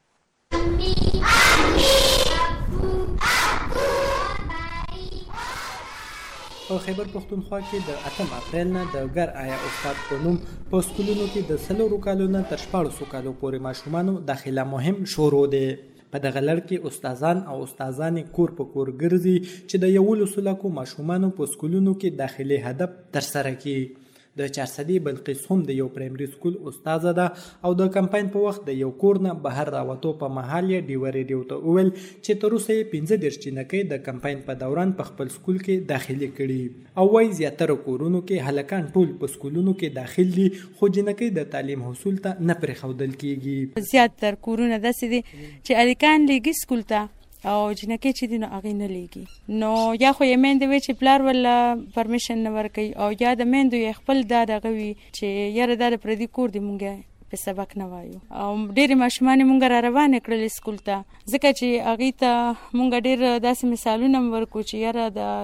په خیبر پختونخوا کې د 8 اپریل نه د ګر آیا استاد په نوم په سکولونو کې د 100 کالو نه تر 14 کالو پورې ماشومانو داخله مهم شروع دی په دغه لړ کې استادان او استادانې کور په کور ګرځي چې د 11 لکو ماشومانو په سکولونو کې داخلي هدف تر سره کړي د چارسدي بلقیس هم د یو پرایمري سکول استاد ده او د کمپاین په وخت د یو کور نه بهر راوتو په محل یې ډیو ریډیو ته وویل چې تر اوسه یې 15 جنکۍ د کمپاین په دوران په خپل سکول کې داخلي کړي او وايي زیاتره کورونو کې هلکان ټول په سکولونو کې داخل دي خو جنکۍ د تعلیم حصول ته نه پرېښودل کیږي زیاتره کورونه داسې دي چې هلکان لیږي سکول ته او جنکۍ چې دي نو هغې نه لیږي نو یا خو یې میندې وي چې پلار ولا پرمیشن نه ورکوي او یا د میندو یې خپل دا دغه وي چې یاره دا د پردي کور دی مونږ په سبق نه وایو او ډېرې ماشومانې مونږ را روانې کړلې سکول ته ځکه چې هغې ته مونږ ډېر داسې مثالونه ورکو چې یاره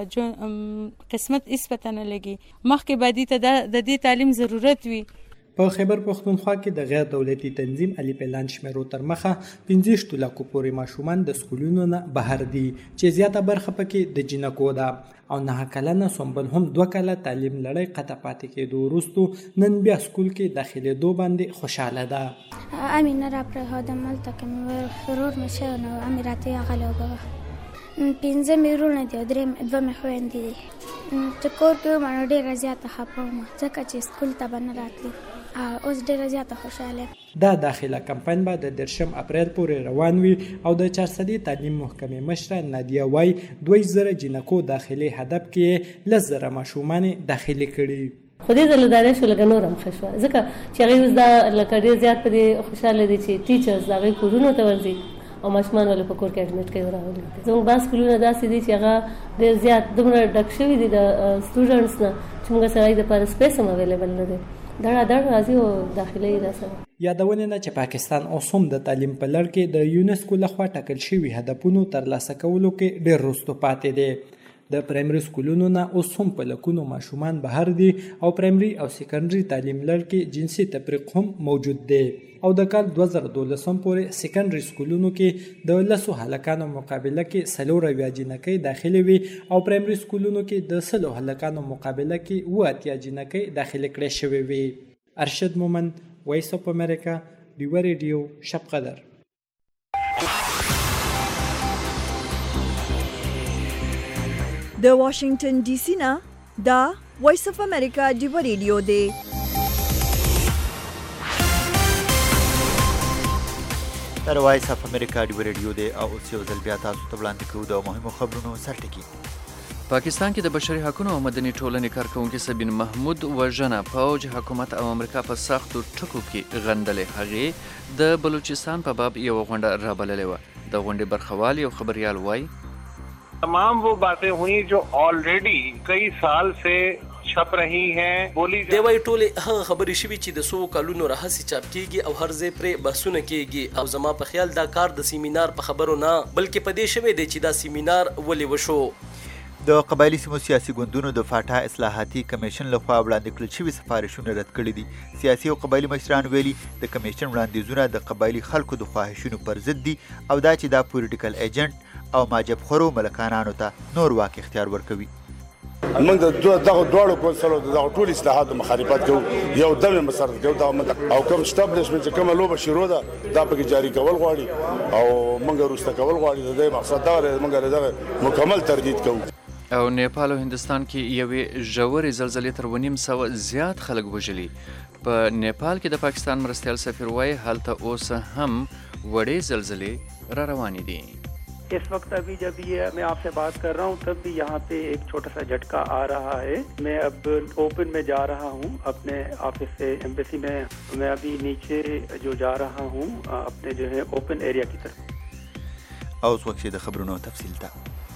د قسمت هېڅ پته نه لګي مخکې به دې ته د دې تعلیم ضرورت وي په خیبر پختونخوا کې د غیر دولتي تنظیم علي پلان شمیرو تر مخه 15 لکو پورې ماشومان د سکولونو نه بهر دي چې زیاته برخه پکې د جنکو ده او 9 کلنه سنبل هم 2 کاله تعلیم لړۍ قطع پاتې کېدو وروسته نن بیا سکول کې داخلېدو باندې خوشحاله ده امینه را پرېښودم هلته که مې ورور مې شوی نو امې راته یې غلی 15 میرونه دي او 2 مې خویندې دي چې کور کې وم نو ډېره زیاته خفه وم ځکه چې سکول ته به نه راتلي اوس ډېره زیاته خوشحاله دا داخله کمپاین به د 10 اپریل پورې روان وي او د چارسدي تعلیم محکمې مشره نادیه وای 2000 جنکو داخلي هدف کې 10,000 ماشومان داخلي کړي خو دې ځل دارې شو لکه نور هم ښه شوه ځکه چې هغوی اوس دا لکه ډېر زیات په دې خوشحاله دي چې ټیچرز د هغوی کورونو ته ورځي او ماشومان ولې په کور کې اډمیټ کوي راغلي زموږ باز سکولونه داسې دي چې هغه ډېر زیات دومره ډک شوي دي د سټوډنټس نه چې موږ سره د لپاره سپیس هم اویلیبل نه دی دړه راځي او داخلي راسره یادونه نه چې پاکستان اوس هم د تعلیم په لړ کې د یونسکو لخوا ټاکل شوي هدفونو ترلاسه کولو کې ډېر وروسته پاتې دی د پرایمري سکولونو نه اوس هم په لکونو ماشومان بهر دي او پرایمري او سیکنډري تعلیم لړ کې جنسي تفریق هم موجود دی او د کال 2012 پورې سیکنډري سکولونو کې د 10 هلکانو مقابله کې 4 جنکۍ داخلي وي او پرایمري سکولونو کې د 100 هلکانو مقابله کې 8 جنکۍ داخلي کړې شوې وي. ارشد مومن، وایس اف امریکا، ډیو ریډیو، شب قدر. د واشنگټن ډي سي نه دا وایس اف امریکا ډیو ریډیو دی. دا وایس اف امریکا ډیو ریډیو دی او اوس یو ځل بیا تاسو ته وړاندې کوو د مهمو خبرونو سرټکی. پاکستان کې د بشري حقوقو او مدني ټولنې کارکونکي سبین محمود وژنه فوج حکومت او امریکا په سختو ټکو کې غندلې. هغې د بلوچستان په باب یو غونډه رابللې وه. د غونډې برخوال یو خبریال وایي तमाम वो बातें हुई जो ऑलरेडी कई साल से छप रही हैं बोली دی وای ټولې هغه خبرې شوي چې د 100 کلونو راهیسې چاپ کیږي او هر ځای پرې بحثونه کیږي او زما په خیال دا کار د سیمینار په خبرو نه بلکې په دې شوی دی چې دا سیمینار ولې وشو. د قبایلی سیمو سیاسي ګوندونو د فاټا اصلاحاتي کمیشن لخوا وړاندې کړل شوي سفارشونه رد کړي دي. سیاسي او قبایلی مشران ویلي د کمیشن وړاندیزونه د قبایلی خلکو د خواهشونو پر ضد دي او دا چې دا پولیټیکل ایجنټ او ماجب خورو ملکانانو ته نور واک اختیار ورکوي. موږ د دغه دواړو کونسلو دغه ټول اصلاحاتو مخالفت کوو، یو دمه مسرت کوو دا او کوم اسټابلیشمنټ چې کومه لوبه شروع ده دا پکې جاری کول غواړي او موږ وروسته کول غواړي. د دې مقصد دا دی موږ دغه مکمل تردید کوو. او نیپال او هندستان کې یوې ژورې زلزلې تر 1.5 زیات خلک وژلي. په نیپال کې د پاکستان مرستیال سفیر وایي هلته اوس هم وړې زلزلې را روانې دي. इस वक्त अभी जब ये मैं आपसे बात कर रहा हूँ तब भी यहाँ पे एक छोटा सा झटका आ रहा है. मैं अब ओपन में जा रहा हूँ अपने ऑफिस से एम्बेसी में. मैं अभी नीचे जो जा रहा हूँ अपने जो है ओपन एरिया की तरफ. او اوس وخت د خبرونو تفصیل ته.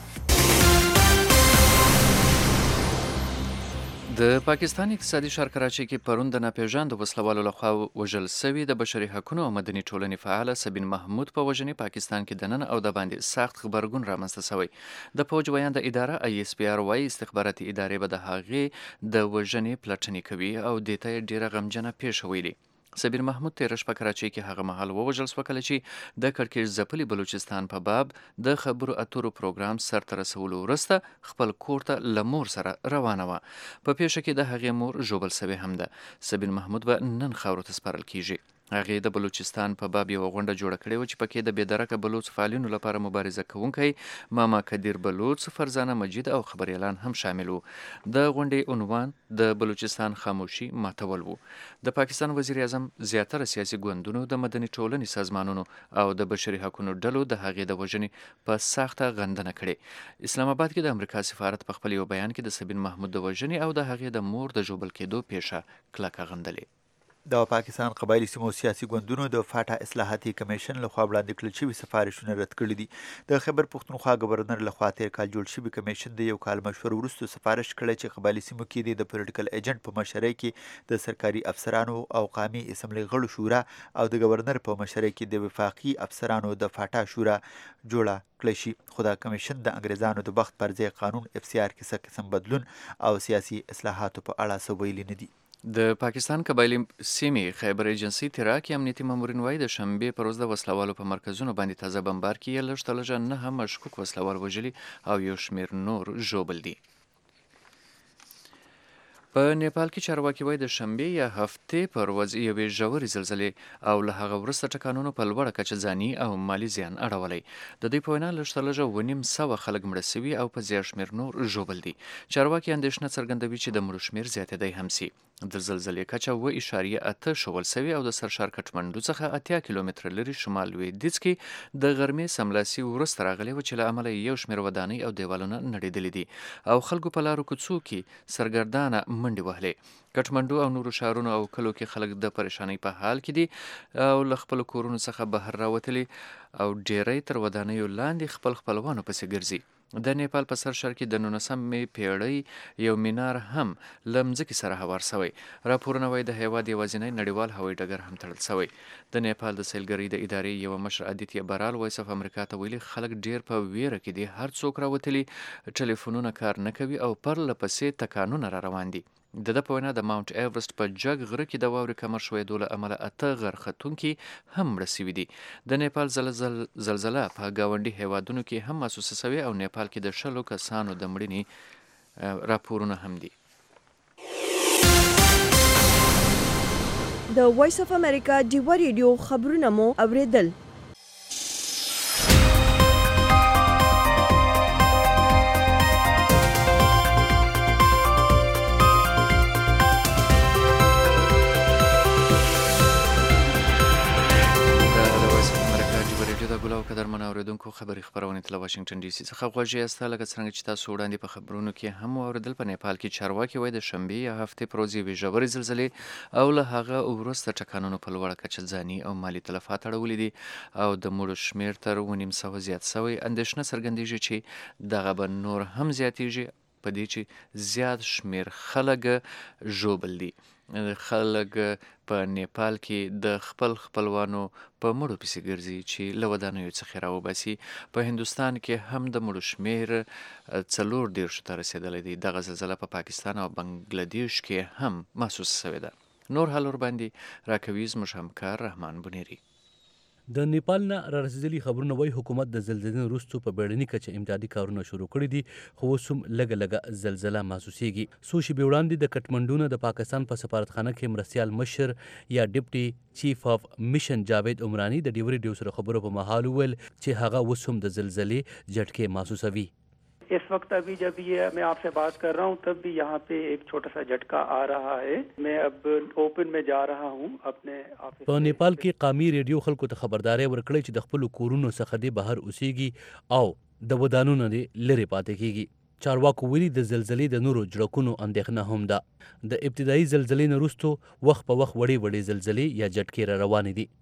د پاکستان اقتصادي ښار کراچۍ کې پرون د ناپېژاندو وسلوالو لخوا وژل سوي د بشري حقوقو او مدني ټولنې فعاله سبین محمود په وژنې پاکستان کې دننه او د باندې سخت غبرګون رامنځته شوی. د فوج ویانده اداره ISPR وايي استخباراتي ادارې به د هغې د وژنې پلټنې کوي او دې ته یې ډېره غمجنه پیښه ویلي. سبیر محمود تېره شپه کراچۍ کې هغه مهال ووژل شوه کله چې د کړکېچ ځپلي بلوچستان په باب د خبرو اترو پروګرام سرته رسولو وروسته خپل کور ته له مور سره روانه وه. په پیښه کې د هغې مور ژوبل سوې هم ده. سبیر محمود به نن خاورو ته سپارل کیږي. هغې د بلوچستان په باب یوه غونډه جوړه کړې وه چې پکې د بېدرکه بلوڅ فعالینو لپاره مبارزه کوونکی ماما کدیر بلوڅ، فرزانه مجید او خبریالان هم شامل وو. د غونډې عنوان د بلوچستان خاموشي ماتول وو. د پاکستان وزیر اعظم زیاتره سیاسي ګوندونو د مدني ټولنې سازمانونو او د بشري حقوقو ډلو د هغې د وژنې په سخته غندنه کړې. اسلام آباد کې د امریکا سفارت په خپل یو بیان کې د سبین محمود د وژنې او د هغې د مور د ژوبل کېدو پیښه کلکه غندلې. د پاکستان قبایلی سیمو سیاسي ګوندونو د فاټا اصلاحاتي کمیشن لخوا وړاندې کړل شوي سفارشونه رد کړي دي. د خیبر پښتونخوا گورنر لخوا تیر کال جوړ شوي کمیشن د یو کال مشور وروسته سفارش کړی چې قبایلی سیمو کې د پولیټیکل ایجنټ په مشرۍ کې د سرکاري افسرانو او قامي اسمبلۍ غړو شورا او د گورنر په مشرۍ کې د وفاقي افسرانو د فاټا شورا جوړه کړی شي. خو دا کمیشن د انګریزانو د بخت پر ځای قانون FCR کې څه قسم بدلون او سیاسي اصلاحاتو په اړه څه ویلي نه دي. د پاکستان قبایلی سیمې خیبر ایجنسي تیرا کې امنیتي مامورین وایي د شنبې پر ورځ د وسلوالو په مرکزونو باندې تازه بمبار کې یې لږ تر لږه 9 مشکوک وسلوال وژلي او یو شمېر نور ژوبل دي. په نیپال کې چارواکي وایي د شنبې یا هفتې پر ورځ یوې ژورې زلزلې او له هغه وروسته ټکانونو په لوړه کچه ځاني او مالي زیان اړولی. د دوی په وینا لږ تر لږه 1.5 خلک مړه سوي او په زیات شمېر نور ژوبل دي. چارواکي اندېښنه څرګندوي چې د مړو شمېر زیاتېدی هم سي. د زلزلې کچه 7.8 شول سوي او د سرشار کټمنډو څخه 80 کیلومتره لري شمال لویدیځ کې د غرمې سملاسي وروسته راغلی و چې له امله یو شمېر ودانۍ او دیوالونه نړېدلي دي او خلکو په لارو کوڅو کې سرګردانه منډې وهلې. کټمنډو او نورو شهرونو او کلو کې خلک د پریشانۍ په حال کې دي او له خپلو کورونو څخه بهر راوتلي او ډیری تر ودانیو لاندې خپل خپلوانو پسې ګرځي. د نیپال په سرشار کې د 19مې پیړۍ یو مینار هم له مځکې سره هوار سوی. راپورونه وایي د هیواد یوازینی نړیوال هوایي ډګر هم تړل سوی. د نیپال د سیلګرۍ د ادارې یوه مشر آدیتیا برال وایس اف امریکا ته ویلي خلک ډیر په ویره کې دي، هر څوک راوتلي، ټلیفونونه کار نه کوي او پرله پسې تکانونه را روان دي. د په وینا د ماونټ ایورسټ په جګ غره کې د واورې کمر شویدو له امله 8 غرختونکي هم مړه سوي دي. د نیپال زلزله په ګاونډي هیوادونو کې هم محسوسه سوې او نیپال کې د 100 کسانو د مړینې راپورونه هم دي. د وایس اف امریکا ډیوه ریډیو خبرونه مو اوریدل. ګل او قدرمن اوریدونکو خبري خبرونه تل واشنگټن ډي سي څخه غوږی یاست. لکه څنګه چې تاسو وړاندې په خبرونو کې هم اوریدل، په نیپال کې چارواکي وایي د شنبې یا هفتې پر ورځ یوې ژورې زلزلې او له هغه وروسته ټکانونو په لوړه کچه ځاني او مالي تلفات اړولي دي او د مړو شمېر تر 9.5 زیات سوی. اندېښنه څرګندېږي چې دغه به نور هم زیاتېږي په دې چې زیات شمېر خلک ژوبل دي. خلک په نیپال کې د خپل خپلوانو په مړو پسې ګرځي چې له ودانیو څخه راوباسي. په هندوستان کې هم د مړو شمېر 40 ته رسېدلی دی. دغه زلزله په پاکستان او بنګلادیش کې هم محسوس شوې ده. نور حال ورباندې راکوي زموږ همکار رحمان بنيري. د نیپال نه را رسیدلي خبرونه وایي حکومت د زلزلې وروسته په بیړني کچه امدادي کارونه شروع کړي دي، خو اوس هم لږه زلزله محسوسیږي. څو شېبې وړاندې د کټمنډو نه د پاکستان په سفارتخانه کې مرستیال مشر یا ډیپټي چیف اف میشن جاوید عمرانی د ډیو ریډیو سره خبرو په مهال وویل چې هغه اوس هم د زلزلې جټکې محسوسوي. इस वक्त अभी जब ये मैं आपसे बात कर रहा हूँ तब भी यहाँ पे एक छोटा सा झटका आ रहा है. मैं अब ओपन में जा रहा हूँ अपने ऑफिस. په نیپال کې قومي ریډیو خلکو ته خبرداري ورکړې چې د خپل کورونو څخه د بهر اوسېږي او د ودانونو لري پاتې کیږي. چارواکو ویلي د زلزلې د نورو جړکونو اندېښنه هم ده. د ابتدایي زلزلې نه وروسته وخت په وخت وړې زلزلې یا جټکې را روانې دي.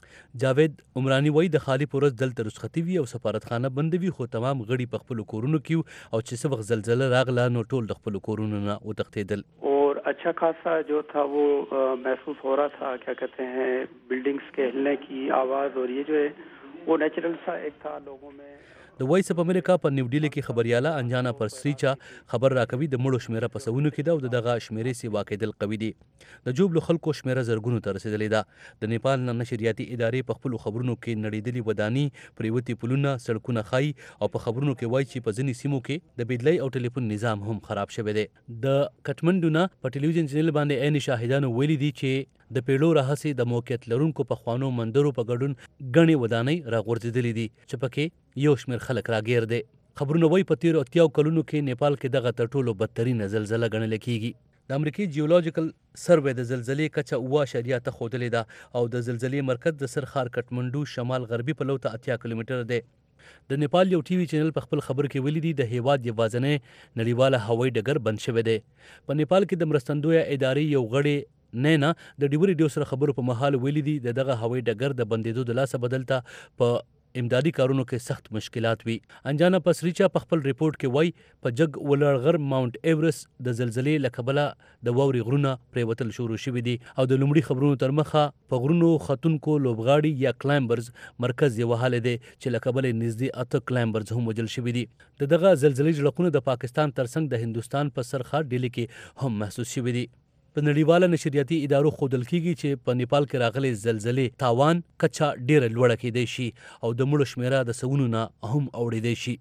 جاوید عمرانی وایي د خالی پورز دلته رخصتي وي او سفارتخانه بندوي، خو تمام غړي په خپل کورونو کې او چې څه وخت زلزله راغله نو ټول د خپل کورونو نه وتښتېدل. और अच्छा खासा जो था वो महसूस हो रहा था, क्या कहते हैं, बिल्डिंग्स के हिलने की आवाज़, और ये जो है वो नेचुरल सा एक था लोगों में. د وایس اف امریکا په نیو ډیلی کې خبرياله انجانا پرسریچا خبر راکوي د مړو شمیره په سونو کې ده او دغه شمیرې سی واقعیدل قوي دي. د جوبلو خلکو شمیره زرګونو ته رسیدلې ده. د نیپال نشریاتي ادارې په خپل خبرونو کې نړیدلي ودانی پریوتی پلونه سړکونه خای او په خبرونو کې وایي چې په ځینې سیمو کې د بجلی او ټلیفون نظام هم خراب شوی دی. د کټمنډو نه په ټلویزیون چینل باندې عین شاهدانو ویلي دي چې د پیړو راهسې د موقعیت لرونکو په خوانو مندرو په ګډون غني ودانۍ راغورځېدلې دي چې پکې یو شمېر خلک راګیر دي. خبرونه وایي په تیرو 80 کلونو کې نیپال کې دغه تر ټولو بدترینه زلزله ګڼل کیږي. د امریکای جیولوجیکل سروې د زلزلې کچه 7.8 ښودلې ده او د زلزلې مرکز د سرخار کټمنډو شمال غربي په لور ته 80 کیلومتره دی. د نیپال یو ټي وي چینل په خپل خبر کې ویلي دي د هیواد یوازینی نړیواله هوایي ډګر بند شوی دی. په نیپال کې د مرستندویه ادارې یو غړی نه د ډیو ریډیو سره خبرو په محل ویلي دي دغه هوایي ډګر د بندیدو د لاسه بدلته په امدادي کارونو کې سخت مشکلات وي. انجانا پسریچا په خپل ریپورت کې وایي په جګ ولاړ غر ماونټ ایورسټ د زلزلې له کبله د واوري غرونه پریوتل شروع شوي دي او د لومړي خبرونو تر مخه په غرونو ختونکو لوبغاړي یا کلایمبرز مرکز یې وهلی دی چې له کبله نږدې 8 کلایمبرز هم وژل شوي دي. دغه زلزلې جړقونه د پاکستان ترڅنګ د هندوستان په سرخار ډیلي کې هم محسوس شوي دي. په نړیواله نشریاتي ادارو ښودل کیږي چې په نیپال کې راغلي زلزلې تاوان کچه ډیره لوړه کیدی شي او د مړو شمیره د سونو نه هم اوړېدی شي.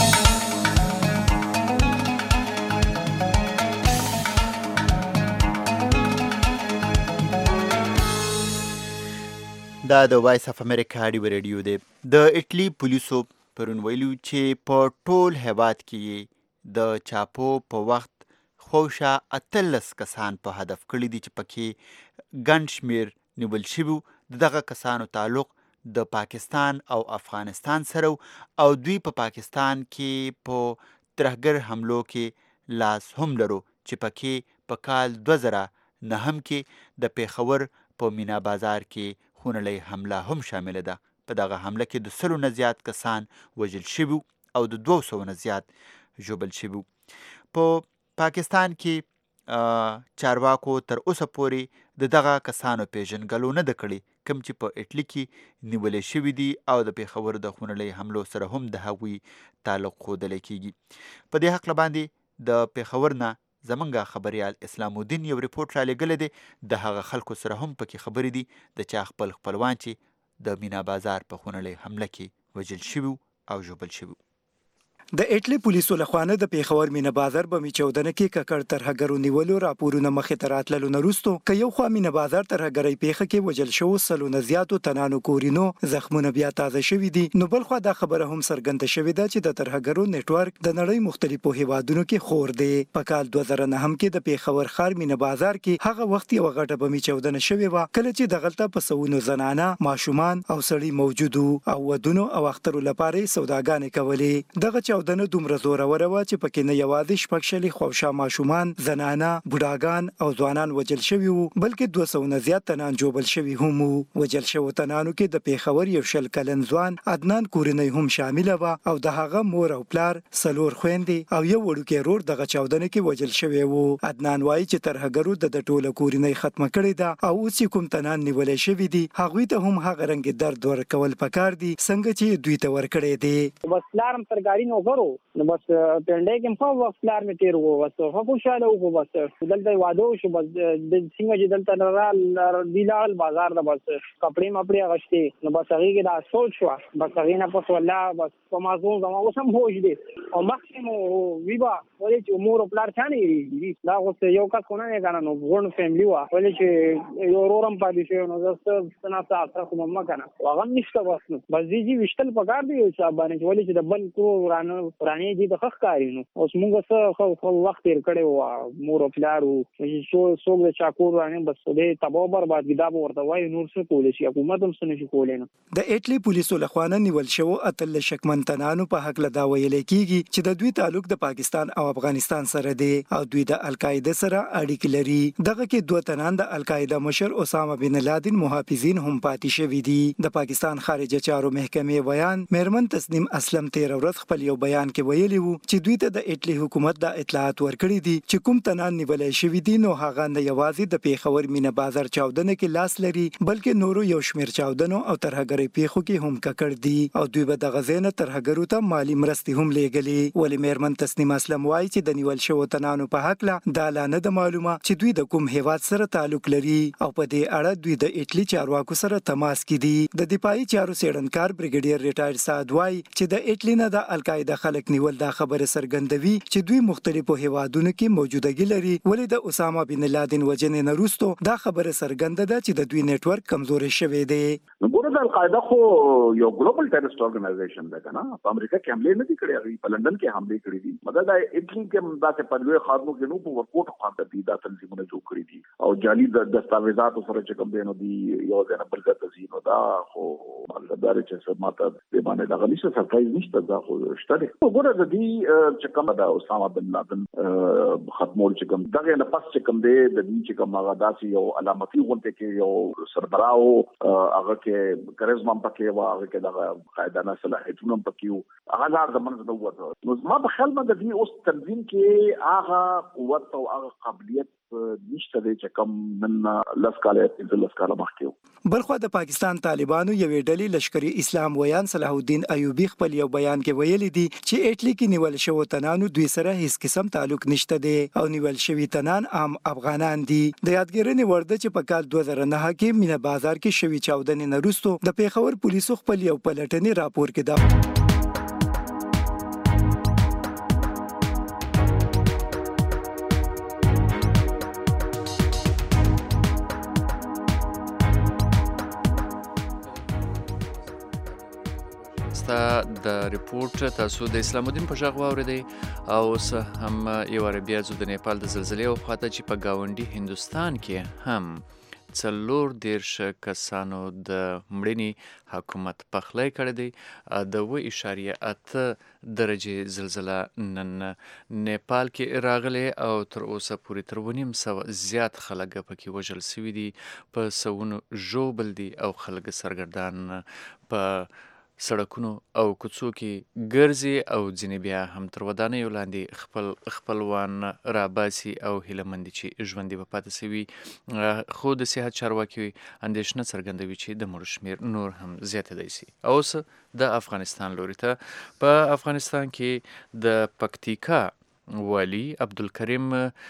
دا د وایس اف امریکا ډیو ریډیو دی. د اټلی پولیسو پرون ویلو چې په ټول هیواد کې د چاپو په وخت خوشا 18 کسان په هدف کړي دي چې پکې ګڼ شمېر نیول شوي دغه کسانو تعلق د پاکستان او افغانستان سره او دوی په پاکستان کې په ترهګر حملو کې لاس هم لرو چې پکې په کال 2009 کې د پیښور په مینا بازار کې خونړۍ حمله هم شامله ده. په دغه حمله کې د 100 نه زیات کسان وژل شوي او د 200 نه زیات ژوبل شوي. په پاکستان کې چارواکو تر اوسه پورې دغه کسانو پیژنګلو نه ده کړې کوم چې په اټلی کې نیولې شوي دي او د پیښور د خونړۍ حملو سره هم د هغوی تعلق ښودلی کېږي. په دې هکله باندې د پیښور نه زمونږ خبریال اسلام الدین یو ریپورټ را لېږلی دی. د هغه خلکو سره هم پکې خبرې دي د چا خپل خپلوان چې د مینا بازار په خونړۍ حمله کې وژل شوي او ژوبل شوي. د اټلی پولیسو لخوا د پیښور مینا بازار په میچودنه کې ککړ ترهګرو نیولو راپورونه مخې ته راتللو نه وروسته که یو خوا مینا بازار ترهګرۍ پیښه کې وژل شوو 100 نه زیاتو تنانو کورینو زخمونه بیا تازه شوي دي، نو بل خوا دا خبره هم څرګنده شوې ده چې د ترهګرو نیټورک د نړۍ مختلفو هیوادونو کې خور دی. په کال 2009 کې د پیښور ښار مینا بازار کې هغه وخت یو غټه به میچودنه شوې وه کله چې دغلته په سوونو زنانه، ماشومان او سړي موجود وو او ودونو او اخترو لپاره سوداګانې کولې. دغه چاودنه دومره زوروره وه چې پکې نه یوازې شپږ شلي خوشا ماشومان، زنانه، بوډاګان او ځوانان وژل شوي وو بلکې 200 نه زیات تنان ژوبل شوي هم وو. وژل شوو تنانو کې د پیښور یو شل کلن ځوان عدنان کورنۍ هم شامله وه او د هغه مور او پلار، 4 خویندې او یو وړوکی ورور دغه چاودنه کې وژل شوی وو. عدنان وایي چې ترهګرو د ټوله کورنۍ ختمه کړې ده او اوس کوم تنان نیولې شوي دي هغوی ته هم هغه رنګ درد ورکول پکار دي څنګه چې دوی ته ورکړی دی. بس لارم ترګاری نو غرو نو بس پنده کې په وخت لار می تیر وو بس خو خوشاله وو بس دلته وادو شو بس د څنګه چې دلته را دیلال بازار د بس کپڑے مپړې غشتي نو بس هغه کې دا سوچ شو بس هغه نه پس والله بس په مازون زما اوسم هوج دي او مخکمو ویبا ولې چې امور پلار چانه دا اوس یو کا کو نه کنه نو ګون فیملی وا ولې چې یو رورم پاتې شو نو زست سنا ساعت خو مما کنه هغه نشته بس دي وشتل پکار دی چې باندې ولې چې د بل کو رانه دي د خخ کارینو اوس موږ څه خو وخت تیر کړي و مور پلارو چې څوک د چاکور رانه بس دې تباہ برباد کیدا ورته وای نور څه کولای شي حکومت هم څه نشي کولای. د اټلی پولیسو لخوا نیول شوو اتل شکمن تنانو په حق له دا ویل کیږي چې د دوی تعلق د پاکستان او افغانستان سره دی او دوی د القاعده سره اړیکې لري. دغه کې 2 تنان د القاعده مشر اسامه بن لادن محافظین هم پاتې شوي دي. د پاکستان خارجه چارو محکمې بیان مېرمن تسنیم اسلم 13 ورځ خپل یو بیان کې ویلي وو چې دوی ته د اټلی حکومت د اطلاعات ورکړي دي چې کوم تنان نیولای شوی دي نو هغه نه یوازې د پیښور مینا بازار چاودنه کې لاس لري بلکې نورو یو شمیر چاودنو او ترهګرۍ پیښو کې هم ککړ دي او دوی به د غزینه ترهګرو ته مالی مرستې هم لېږلي. ولې مېرمن تسنیم اسلم وایي چې د نیول شوو تنانو په حق له دا لا نه د معلومه چې دوی د کوم هیواد سره تعلق لري او په دې اړه دوی د اټلی چارواکو سره تماس کې دي. د دفاعي چارو څېړنکار بریګیډیر ریټایر سعد وایي چې د اټلی نه د القاعده خلک نیول دا خبره څرګندوي چې دوی مختلفو هیوادونو کې موجودګي لري. ولې د اسامه بن لادن وجنې نه وروسته دا خبره څرګنده ده چې د دوی نیټورک کمزوري شوی دی. ګوره د القاعده خو یو ګلوبل ټیرریست اورګنایزیشن ده کنه په امریکا کې حمله نه دي کړې په لندن کې حمله کړې دي مګر د اټلی کې دا چې په لوی خادمو کې نو په ورکوټ خاطر دي دا تنظیمونه جوړ کړی دي او جعلي دستاویزات سره چې کوم دینو دي یو ځنه بل تزینو دا خو مالدار چې سماته د باندې د غلیشه سرپرایز نشته دا خو شته. ګوره د دې چې کوم د اسامه بن لادن ختمول چې کوم دغه نه پس چې کوم دی د دې چې کوم هغه داسې یو علامتي غونډه کې یو سربراو هغه کې کرزما پکې و هغه کې د قاعده صلاحیتونه پکې هغه لار د منځ د وته نو ما په خیال مده دې اوس تنظیم کې هغه قوت او هغه قابلیت نشته دی چې کوم من لسکاله مخکې. بلخو د پاکستان طالبانو یوې ډلې لشکري اسلام ویان صلاح الدین ایوبی خپل یو بیان کې ویلي دي چې اټلی کې نیول شوو تنانو دوی سره هیڅ قسم تعلق نشته دی او نیول شوی تنان عام افغانان دي. د یادګیرنې ورده چې په کال 2009 کې مینا بازار کې شوی چاودنې نه وروسته د پیښور پولیسو خپل یو پلټنې راپور کې دا وروسته د ریپورت تاسو د اسلام الدین په غږ واوریدئ او اوس هم یو وار بیا ځو د نیپال د زلزلې او خواته چې په ګاونډي هندوستان کې هم 40 کسانو د مړینې حکومت پخلی کړی دی. د 7.8 درجې زلزله نن نیپال کې راغلی او تر اوسه پورې تر 2.5 زیات خلک پکې وژل سوي دي، په سوونو ژوبل دي او خلک سرګردان په سړکونو او کوڅو کې ګرځي او ځینې بیا هم تر ودانیو لاندې خپلوان راباسي او هیلهمند دي چې ژوندي به پاتې سوي. خو د صحت چارواکي اندېښنه څرګندوي چې د مړو شمېر نور هم زیاتېدی سي. اوس د افغانستان لوري ته. په افغانستان کې د پکتیکا والي عبدالکریم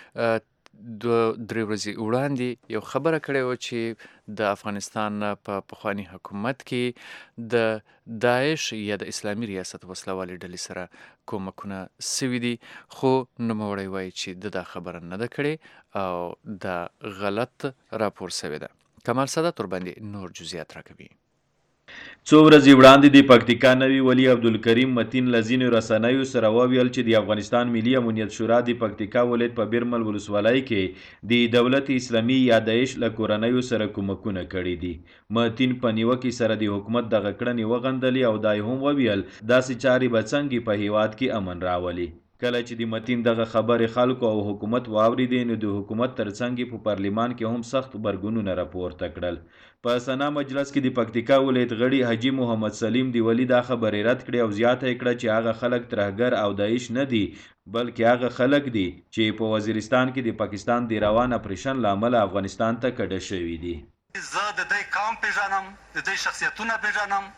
2 ورځې وړاندې یو خبره کړې وه چې د افغانستان په پخواني حکومت کې د داعش یا د اسلامي ریاست وسلوالې ډلې سره کومکونه سوي دي، خو نوموړی وایي چې دا خبره نه ده کړې او دا غلط راپور سوې ده. کمال سادات ورباندې نور جزئیات راکوي. څو ورځې وړاندې د پکتیکا نوي والي عبدالکریم متین له ځینو رسنیو سره وویل چې د افغانستان ملي امنیت شورا د پکتیکا ولایت په بیرمل ولسوالۍ کې د دولت اسلامي یا داعش له کورنیو سره کومکونه کړي دي. متین په نیوکې سره د حکومت دغه کړنې وغندلې او دا هم وویل داسې چارې به څنګه په هیواد کې امن راولي. کله چې د متین دغه خبرې خلکو او حکومت واوریدې نو د حکومت ترڅنګ په پارلیمان کې هم سخت غبرګونونه راپورته کړل. په سنا مجلس کې د پکتیکا ولایت غړي حاجي محمد سلیم دی ولی دا خبرې رد کړې او زیاته کړه چې هغه خلک ترهګر او داعش نه دي بلکې هغه خلک دي چې په وزیرستان کې د پاکستان د روان اپریشن لامل افغانستان ته کډه شوي دي. زه د دې قوم پیژنم، د دې شخصیتونه پیژنم،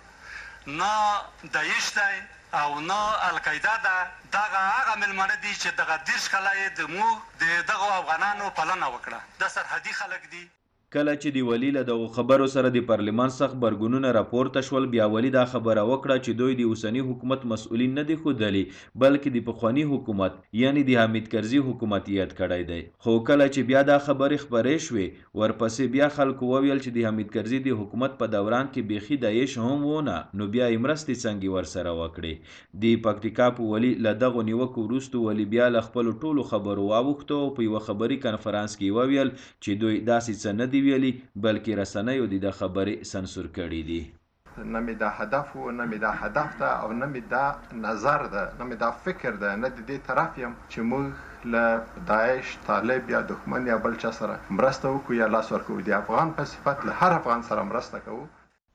نه داعش دی او نه القاعده ده. دغه هغه ملمنه دي چې دغه 10 کاله یې د موږ د دغو افغانانو پالنه وکړه. د سرحدي خلک دي. کله چې د ولی له دغو خبرو سره د پارلمان څخه غبرګونونه راپورته شول، بیا ولی دا خبره وکړه چې دوی د اوسنی حکومت مسؤلین نه دي ښودلي بلکې د پخواني حکومت یعنی د حامد کرزي حکومت یاد کړی دی. خو کله چې بیا دا خبرې خپرې شوې ورپسې بیا خلکو وویل چې د حامد کرزي د حکومت په دوران کې بیخي داعش هم ونه نو بیا یې مرستې څنګه ورسره وکړي. د پکتیکا په ولی له دغو نیوکو وروسته ولی بیا له خپلو ټولو خبرو واوښته او په یوه خبري کنفرانس کې وویل چې دوی داسې څه نه دي ویلي بلکې رسنیو د خبرې سنسور کړي دي. نه مې دا هدف و، نه مې دا هدف ده او نه مې دا نظر ده، نه مې دا فکر ده، نه د دې طرف یم چې موږ له داعش، طالب یا دښمن یا بل چا سره مرسته وکړو یا لاس ورکوو. د افغان په صفت له هر افغان سره مرسته کوو.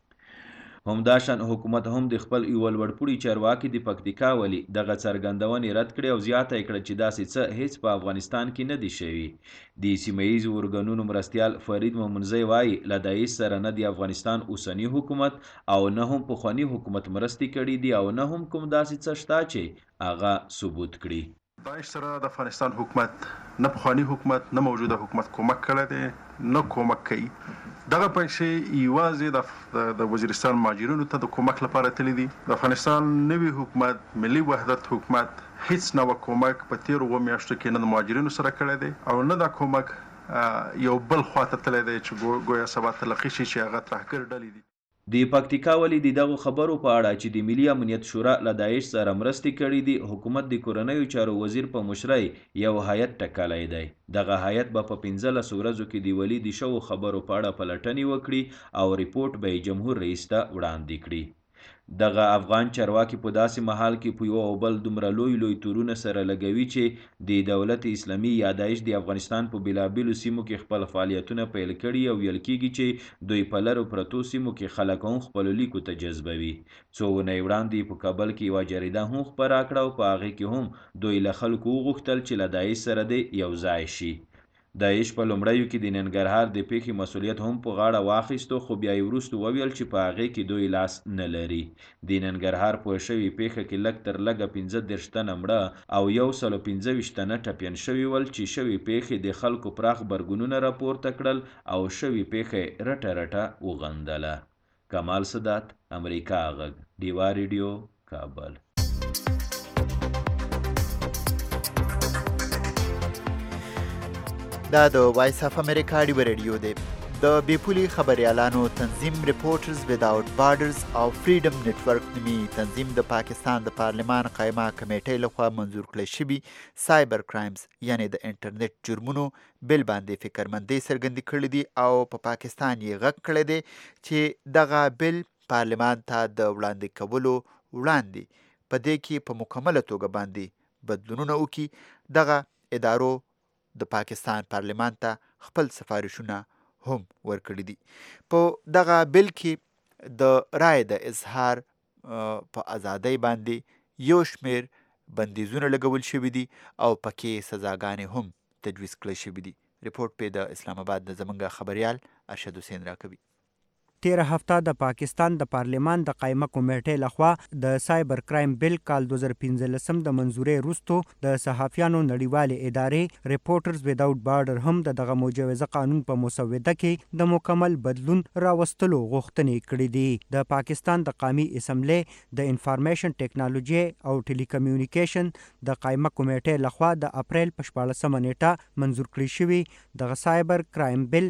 همداشان حکومت هم د خپل یو لوړپوړي چارواکي د پکتیکا والي دغه څرګندونې رد کړې او زیاته کړه چې داسې څه هیڅ په افغانستان کې نه دي شوي. د سیمه ییزو ارګانونو مرستیال فرید مومنزی وایي له داعش سره نه د افغانستان اوسنی حکومت او نه هم پخواني حکومت مرستې کړي دي او نه هم کوم داسې څه شته چې هغه ثبوت کړي. داعش سره د افغانستان حکومت نه پخواني حکومت نه موجوده حکومت کومک کړی دی نه کومک کوي. دغه پیسې یوازې د وزیرستان مهاجرینو ته د کومک لپاره تللي دي. د افغانستان نوي حکومت ملي وحدت حکومت هیڅ نوع کومک په تیرو 2 میاشتو کې نه د مهاجرینو سره کړی دی او نه دا کومک یو بل خواته تللی دی چې ګویا سبا تلقي شي چې هغه ترهګر ډلې دي. د پکتیکا والي د دغو خبرو په اړه چې د ملي امنیت شورا له داعش سره مرستې کړي دي حکومت د کورنیو چارو وزیر په مشرۍ یو هیئت ټاکلی دی. دغه هیئت به په 15 ورځو کې د والي د شوو خبرو په اړه پلټنې وکړي او ریپورت به یې جمهور رئیس ته وړاندې کړي. دغه افغان چارواکي په داسې محل کې په یو او بل دومره لوی تورونه سره لګوي چې د دولت اسلامي یا داعش د افغانستان په بېلابېلو سیمو کې خپل فعالیتونه پیل کړي او ویل کېږي چې دوی په لرو پرتو سیمو کې خلک هم خپلو لیکو ته جذبوي. څو اونۍ وړاندې په کابل کې یوه جریده هم خپره کړه او په هغې کې هم دوی له خلکو وغوښتل چې له داعش سره دې یو ځای شي. داعش په لومړیو کې د ننګرهار د پیښې مسؤلیت هم په غاړه واخیستو خو بیا یې وروسته وویل چې په هغې کې دوی لاس نه لري. د ننګرهار په شوې پیښه کې لږ تر لږه 15 تنه مړه او 125 تنه ټپیان شوي ول چې شوې پیښې د خلکو پراخ غبرګونونه راپورته کړل او شوې پیښه رټه وغندله. کمال سادات، امریکا غږ، ډیوا ریډیو، کابل. دا د وایس اف امریکا ډیوا ریډیو دی. د بیپولي خبريالانو تنظیم ریپورټرز وداوټ بارډرز او فریډم نتورک نومي تنظیم د پاکستان د پارلمان قایمه کمیټې لخوا منظور کړی شوي سایبر کرایمز یعنی د انټرنیټ جرمونو بل باندې فکرمندۍ څرګندې کړې دي او په پاکستان یې غږ کړی دی چې دغه بل پارلمان ته د وړاندې کولو وړاندې په دې کې په مکمله توګه باندې بدلونونه وکړي. دغه ادارو د پاکستان پارلمان ته خپل سفارشونه هم ورکړي دي. په دغه بل کې د رای د اظهار په ازادۍ باندې یو شمیر بندیزونه لګول شوي دي او پکې سزاګانې هم تجویز کړل شوي دي. ریپورټ په د اسلام آباد د زمونږ خبريال ارشد حسین راکوي. تیر هفته د پاکستان د پارلمان د قایمه کمیټې لخوا د سایبر کرایم بل کال 2015 د منزورې وروسته د صحافیانو نړیوالې ادارې ریپورټرز وداوټ بارډر هم دغه مجوزه قانون په مسوده کې د مکمل بدلون راوستلو غوښتنې کړې دي. د پاکستان د قومي اسمبلی د انفارمیشن ټیکنالوژي او ټیلیکمیونیکیشن د قایمه کمیټې لخوا د اپریل په 14 نیټه منظور کړی شوی د سایبر کرایم بل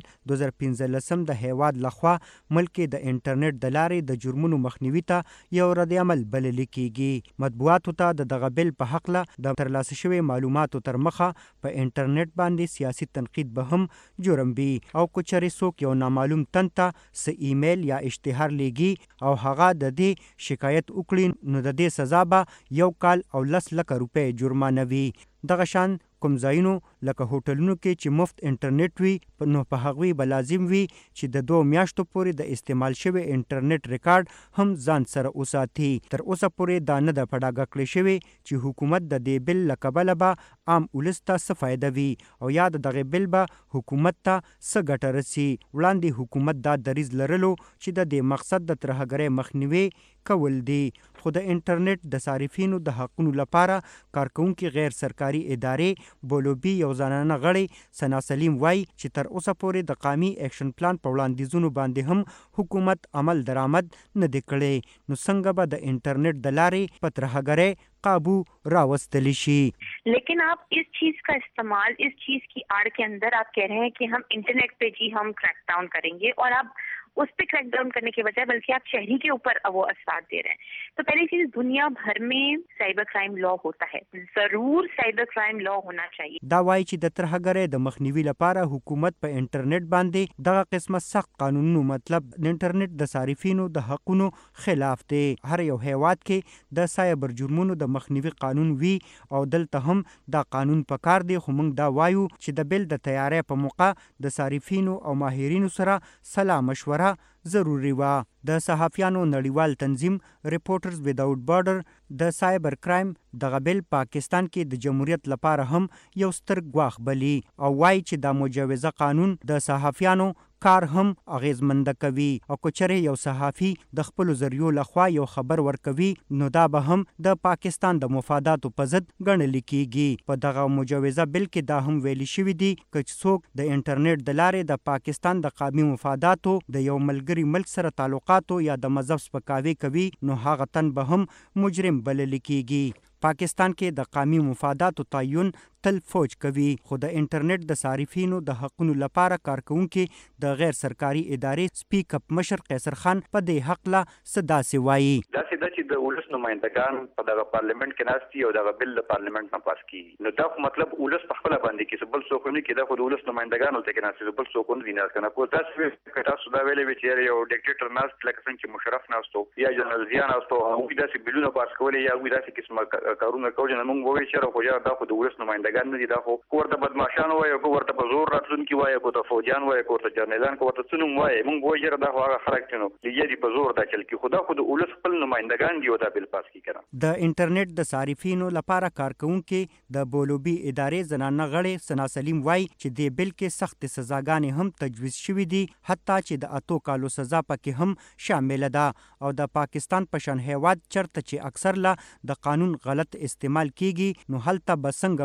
2015 د هیواد لخوا ملک د انټرنیټ د لارې د جرمونو مخنیوي ته یو رد عمل بلل کیږي. مطبوعاتو ته د دغه بل په حق له د ترلاسه شوی معلوماتو تر مخه په انټرنیټ باندې سیاسي تنقید به هم جرم وي او کوچري څوک یو نامعلوم تن ته س ایمیل یا اشتهار لیږي او هغه د دې شکایت وکړي نو د دې سزا به 1 کال او 10 لک روپۍ جرمانه وي. دغه شان کوم ځایونو لکه هوټلونو کې چې مفت انټرنیټ وي نو په هغوی به لازم وي چې د 2 میاشتو پورې د استعمال شوی انټرنیټ ریکارډ هم ځان سره وساتي. تر اوسه پورې دا نه ده په ډاګه کړی شوی چې حکومت د دې بل له کبله به عام ولس ته څه فایده وي او یا د دغه بل به حکومت ته څه ګټه رسي. وړاندې حکومت دا دریځ لرلو چې د دې مقصد د ترهګرۍ مخنیوي کول دي، خو د انټرنیټ د صارفینو د حقونو لپاره کارکونکي غیر سرکاري ادارې بولوبي یو ځانانه غړی ثنا سلیم وایي چې تر اوسه پورې د قومي اکشن پلان په وړاندیزونو باندې هم حکومت عمل درآمد نه دی کړی. نو څنګه به د انټرنیټ د لارې په ترهګرۍ काबू रावस्तली शी. लेकिन आप इस चीज का इस्तेमाल इस चीज की आड़ के अंदर आप कह रहे हैं कि हम इंटरनेट पे जी हम क्रैक डाउन करेंगे और आप उस पे क्रैक डाउन करने के बजाय बल्कि आप शहरी के ऊपर वो असर दे रहे हैं. तो पहली चीज दुनिया भर में साइबर क्राइम लॉ होता है, जरूर साइबर क्राइम लॉ होना चाहिए. دا وایي چې د ترهګرۍ د مخنیوي لپاره حکومت په انټرنیټ باندې دغه قسمه سخت قانونونو مطلب د انټرنیټ د صارفینو د حقونو خلاف دی. هر یو هیواد کې د سایبر جرمونو د مخنیوي قانون وی او دلته هم دا قانون پکار دی، خو موږ دا وایو چې د بل د تیارې په موقع د صارفینو او ماهرینو سره سلا مشوره ضروري وه. د صحافیانو نړیوال تنظیم ریپورټرز وداوټ بارډر د سایبر کرایم دغه بل پاکستان کې د جمهوریت لپاره هم یو ستر ګواښ بلی او وایي چې دا مجوزه قانون د صحافیانو کار هم اغیزمنده کوي او کچره یو صحافي د خپل ذریعو لخوا یو خبر ورکوي نو دا به هم د پاکستان د مفاداتو په ضد ګڼل کیږي. په دغه مجوزه بل کې دا هم ویلي شوی دی چې څوک د انټرنیټ د لارې د پاکستان د قومي مفاداتو د یو ملګری ملک سره تعلقاتو یا د مذهب سپکاوي کوي نو هغه تن به هم مجرم بلل کیږي. پاکستان کې د قومي مفاداتو تعین تل فوج کوي، خو د انټرنیټ د صارفینو د حقونو لپاره کارکونکي د غیر سرکاري ادارې سپیک اپ مشر قیصر خان په دې حق لا صدا سی وایي. دا چې د ولس نمائندگان په دغه پارلیمنت کې ناشتي او دغه بل د پارلیمنت نه پاس کی نو دا مطلب ولس په خپل باندې کې بل څوک نه کې دا خو د ولس نمائندگان ته کې ناشتي بل څوک نه ویني کنه کو تاسو کټا سودا ویلې چې یو ډیکټیټر ناست لکه څنګه چې مشرف ناستو یا جنرال زیان ناستو او دا چې بلونه پاس کولې یا وې دا چې قسمه کارونه کوي نه موږ وایو چې راخو دا خو د ولس نمائندگان نه دي، دا خو ورته بدمعشان وایي کو ورته په زور راتلونکي وایي کو ته فوجان وایي کو ته جنرالان کو ته څنګه وایي موږ وایو چې دا خو هغه خلک چې نو لږی په زور دا چل کی خدا خو د ولس خپل نمائندگان دی او دا بل پاس کی کړه. د انټرنیټ د صارفینو لپاره کارکونکي د بولوبي ادارې زنانه غړي ثنا سلیم وایي چې د بل کې سخت سزاګانې هم تجویز شوې دي، حتی چې د 8 کالو سزا پکې هم شامل ده او د پاکستان په شان هیواد چرته چې اکثر لا د قانون غلط استعمال کیږي نو هلته به څنګه ممکن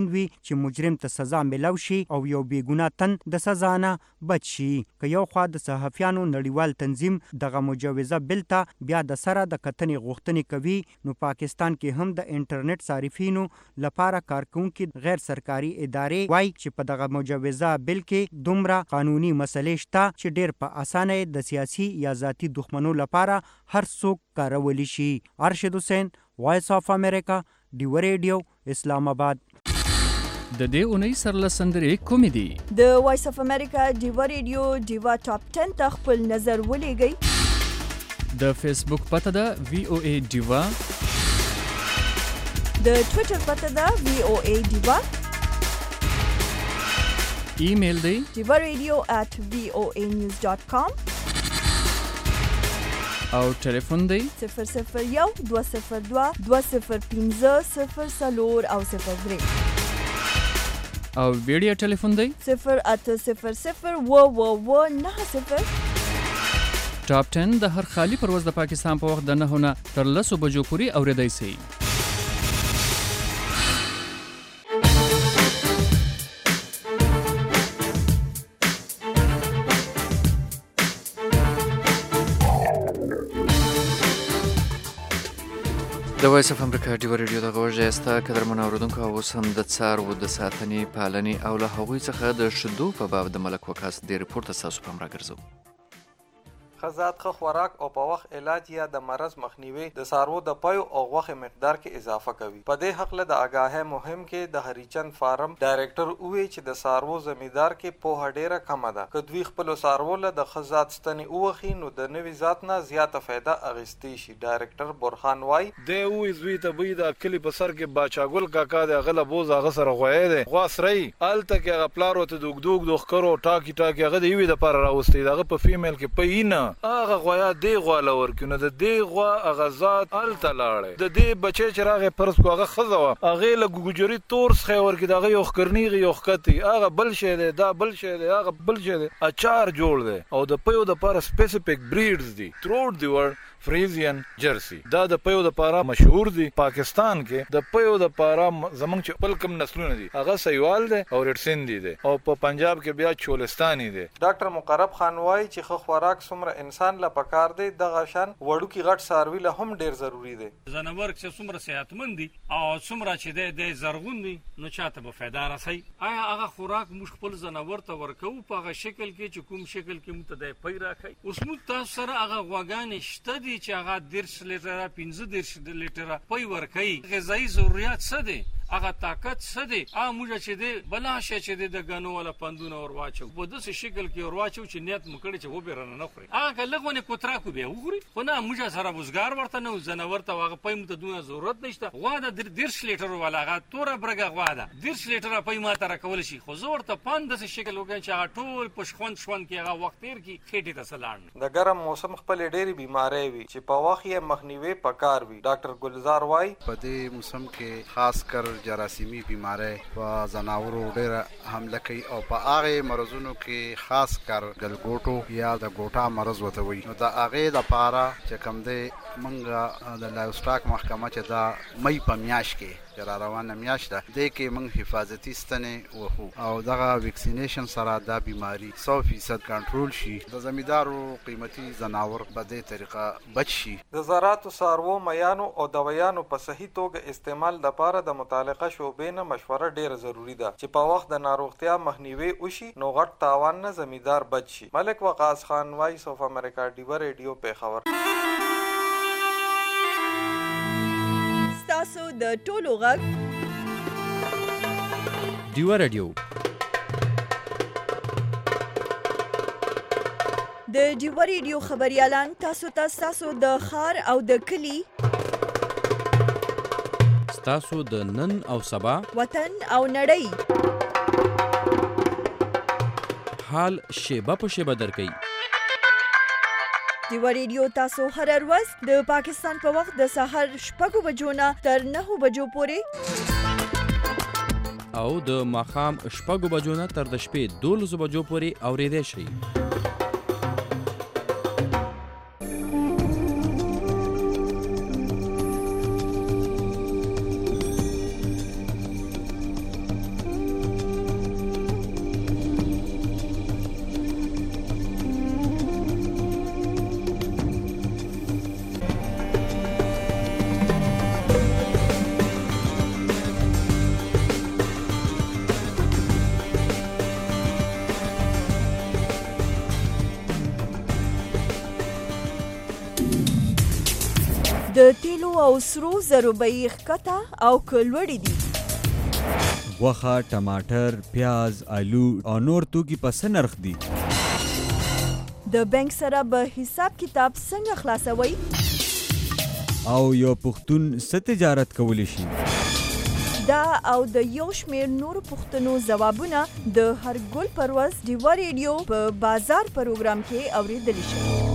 ممکن وي چې مجرم ته سزا ملو شي او یو بېګناه تن د سزا نه بچ شي. که یو خوا د صحافیانو نړیوال تنظیم دغه مجوزه بل ته بیا د سره د کتنې غوښتنې کوي، نو پاکستان کې هم د انټرنیټ صارفینو لپاره کارکونکي غیر سرکاري ادارې وایي چې په دغه مجوزه بل کې دومره قانوني مسلې شته چې ډېر په اسانه د سیاسي یا ذاتي دښمنو لپاره هر څوک کارولی شي. ارشد حسین، وایس آف امریکا، ډیو ریډیو، اسلام آباد. د دې اونۍ سرلسندرې کومې دي؟ د وایس اف امریکا ډیو ریډیو ډیوا ټاپ 10 ته خپل نظر ولېږئ. د فیسبوک پته ده VOA ډیوا، د ټویټر پته ده VOA ډیوا، ایمیل دی divaradio@voanews.com او ټلیفون دی 001 202 205 004 او 03 او ویډیو ټلیفون دی 0800 90. ټاپ 10 د هر خالی پرواز د پاکستان په وخت د 9 نه تر 10 بجو پورې اوریدای شي. د وایس اف امریکا ډیو ریډیو د غوږ یاسته قدرمن اوریدونکو، اوس هم د څاروو د ساتنې، پالنې او له هغوی څخه د شیدو په باب د ملک وکاس د ریپورت تاسو پام راګرځو. خزات ښه خوراک او په وخت علاج یا د مرض مخنیوي د څاروو د پایو او غوښې مقدار کې اضافه کوي. په دې هکله د آګاهۍ مهم کې د هریچند فارم ډایرکټر وویل چې د څاروو زمیندار کې پوهه ډیره کمه ده. که دوی خپلو څاروو له د خزات ستنې ووخي نو د نوي ذات نه زیاته فایده اخیستی شي. ډایرکټر برخان وای دی وی زوی ته بوی د کلی په سر کې باچاګل کاکا د غله بوز هغه سره غوی دی غوا سري الته کې هغه پلارو ته دوګ دوغ کرو ټاکی ټاکی هغه د یوې د پر راوستي دغه په فیمیل کې پینه هغه غویا دی غوا لور کنه د دی غوا هغه ذات الته لاړې د دی بچی چې راغې پرس کو هغه خزوه هغه له ګوجري تورس خور کې دغه یو خکرنی یو خکتی هغه بل شی دی دا بل شی دی هغه بل شی دی اچار جوړ دی او د پيو د پر سپیسیفیک بریډز دي تھروټ دی ورلد فریزین جرسی دا د پيو د پاره مشهور دي. پاکستان کې د پيو د پاره زمونږ چې خپل کم نسلونه دي هغه سیوال دي او رټسین دي او په پنجاب کې بیا چولستاني دي. ډاکټر مقرب خان وای چې خو خوراک څومره انسان له پکار دی دغه شان وړو کې غټ ساروي له هم ډیر ضروری دي. زناور چې څومره صحتمند دي او څومره چې د زرغون دي نو چاته به فایده راسي. آیا هغه خوراک موږ خپل زناور ته ورکو په هغه شکل کې چې کوم شکل کې متدای پي راکړي؟ اوس موږ تاسو سره هغه غواګانې شته دي چې هغه 10 لیټره 15 لیټره پي ورکړي. غذایی ضرورت څه دي؟ هغه طاقت څه دی؟ موږ چې دی بلا شي چې د غنو ولا پندونه ور واچو په داسې شکل کې ور واچو چې نیت مکړي چې و بیرنه نه خوري. هغه لغونه کوترا کو به وګوري خو نه موږ سره وزګار ورته نه زناور ته هغه پي متدونه ضرورت نشته. غوا د 10 لیټر ولا هغه تور برګه غوا ده 10 لیټر پي ما ته راکول شي خو زور ته 15 شکل وګڼي چې هغه ټول پښخوند شون کې هغه وخت تیر کی خېټه ته سلان. د ګرم موسم خپل ډېری بیماری وي چې په وخت یې مخنیوي پکار وي. ډاکټر ګلزار وای په دې موسم کې خاص کر جراثیمي بیماری په زناورو ډېره حمله کوي او په هغه مرزونو کې خاص کر ګلګوټو یا د ګوټا مرز وته وي. نو د هغه لپاره چې کوم دی منګه د لایف سټاک محکمه چې دا مې په میاش کې جرا روانه میاش ده د کې موږ حفاظتي ستنې وخو او دغه ویکسینیشن سره دا بیماری 100% کنټرول شي. د زمیندارو قیمتي زناور په دې طریقه بچ شي. د زراعت سارو میانو او دوايانو په صحیح توګه استعمال د لپاره د متعلقه شوبې نه مشوره ډیره ضروری ده چې په وخت د ناروغتیا مخنیوي وشي نو غټ تاوان نه زمیندار بچ شي. ملک وقاص خان، وایس اف امریکا ډیو ریډیو پیښور. تاسو د ټولو غږ ډیو ریډیو د ډیو ریډیو خبريالان تاسو د ښار او د کلی تاسو د نن او سبا وطن او نړۍ حال شیبه په شیبه درکې. ډیو ریډیو تاسو هر ورځ د پاکستان په وخت د سحر 6 بجو نه تر 9 بجو پورې او د ماښام 6 بجو نه تر د شپې 12 بجو پورې اوریدئ شئ. د تیلو او سرو زرو بیې ښکته او که لوړې دي. غوښه، ټماټر، پیاز، آلو او نور توکي په څه نرخ دي؟ د بانک سره به حساب کتاب څنګه خلاصوي؟ او یو پښتون څه تجارت کولی شي؟ دا او د یو شمېر نورو پوښتنو ځوابونه د هر ګل پر ورځ ډیوه ریډیو په بازار پروګرام کې اورېدلی شئ.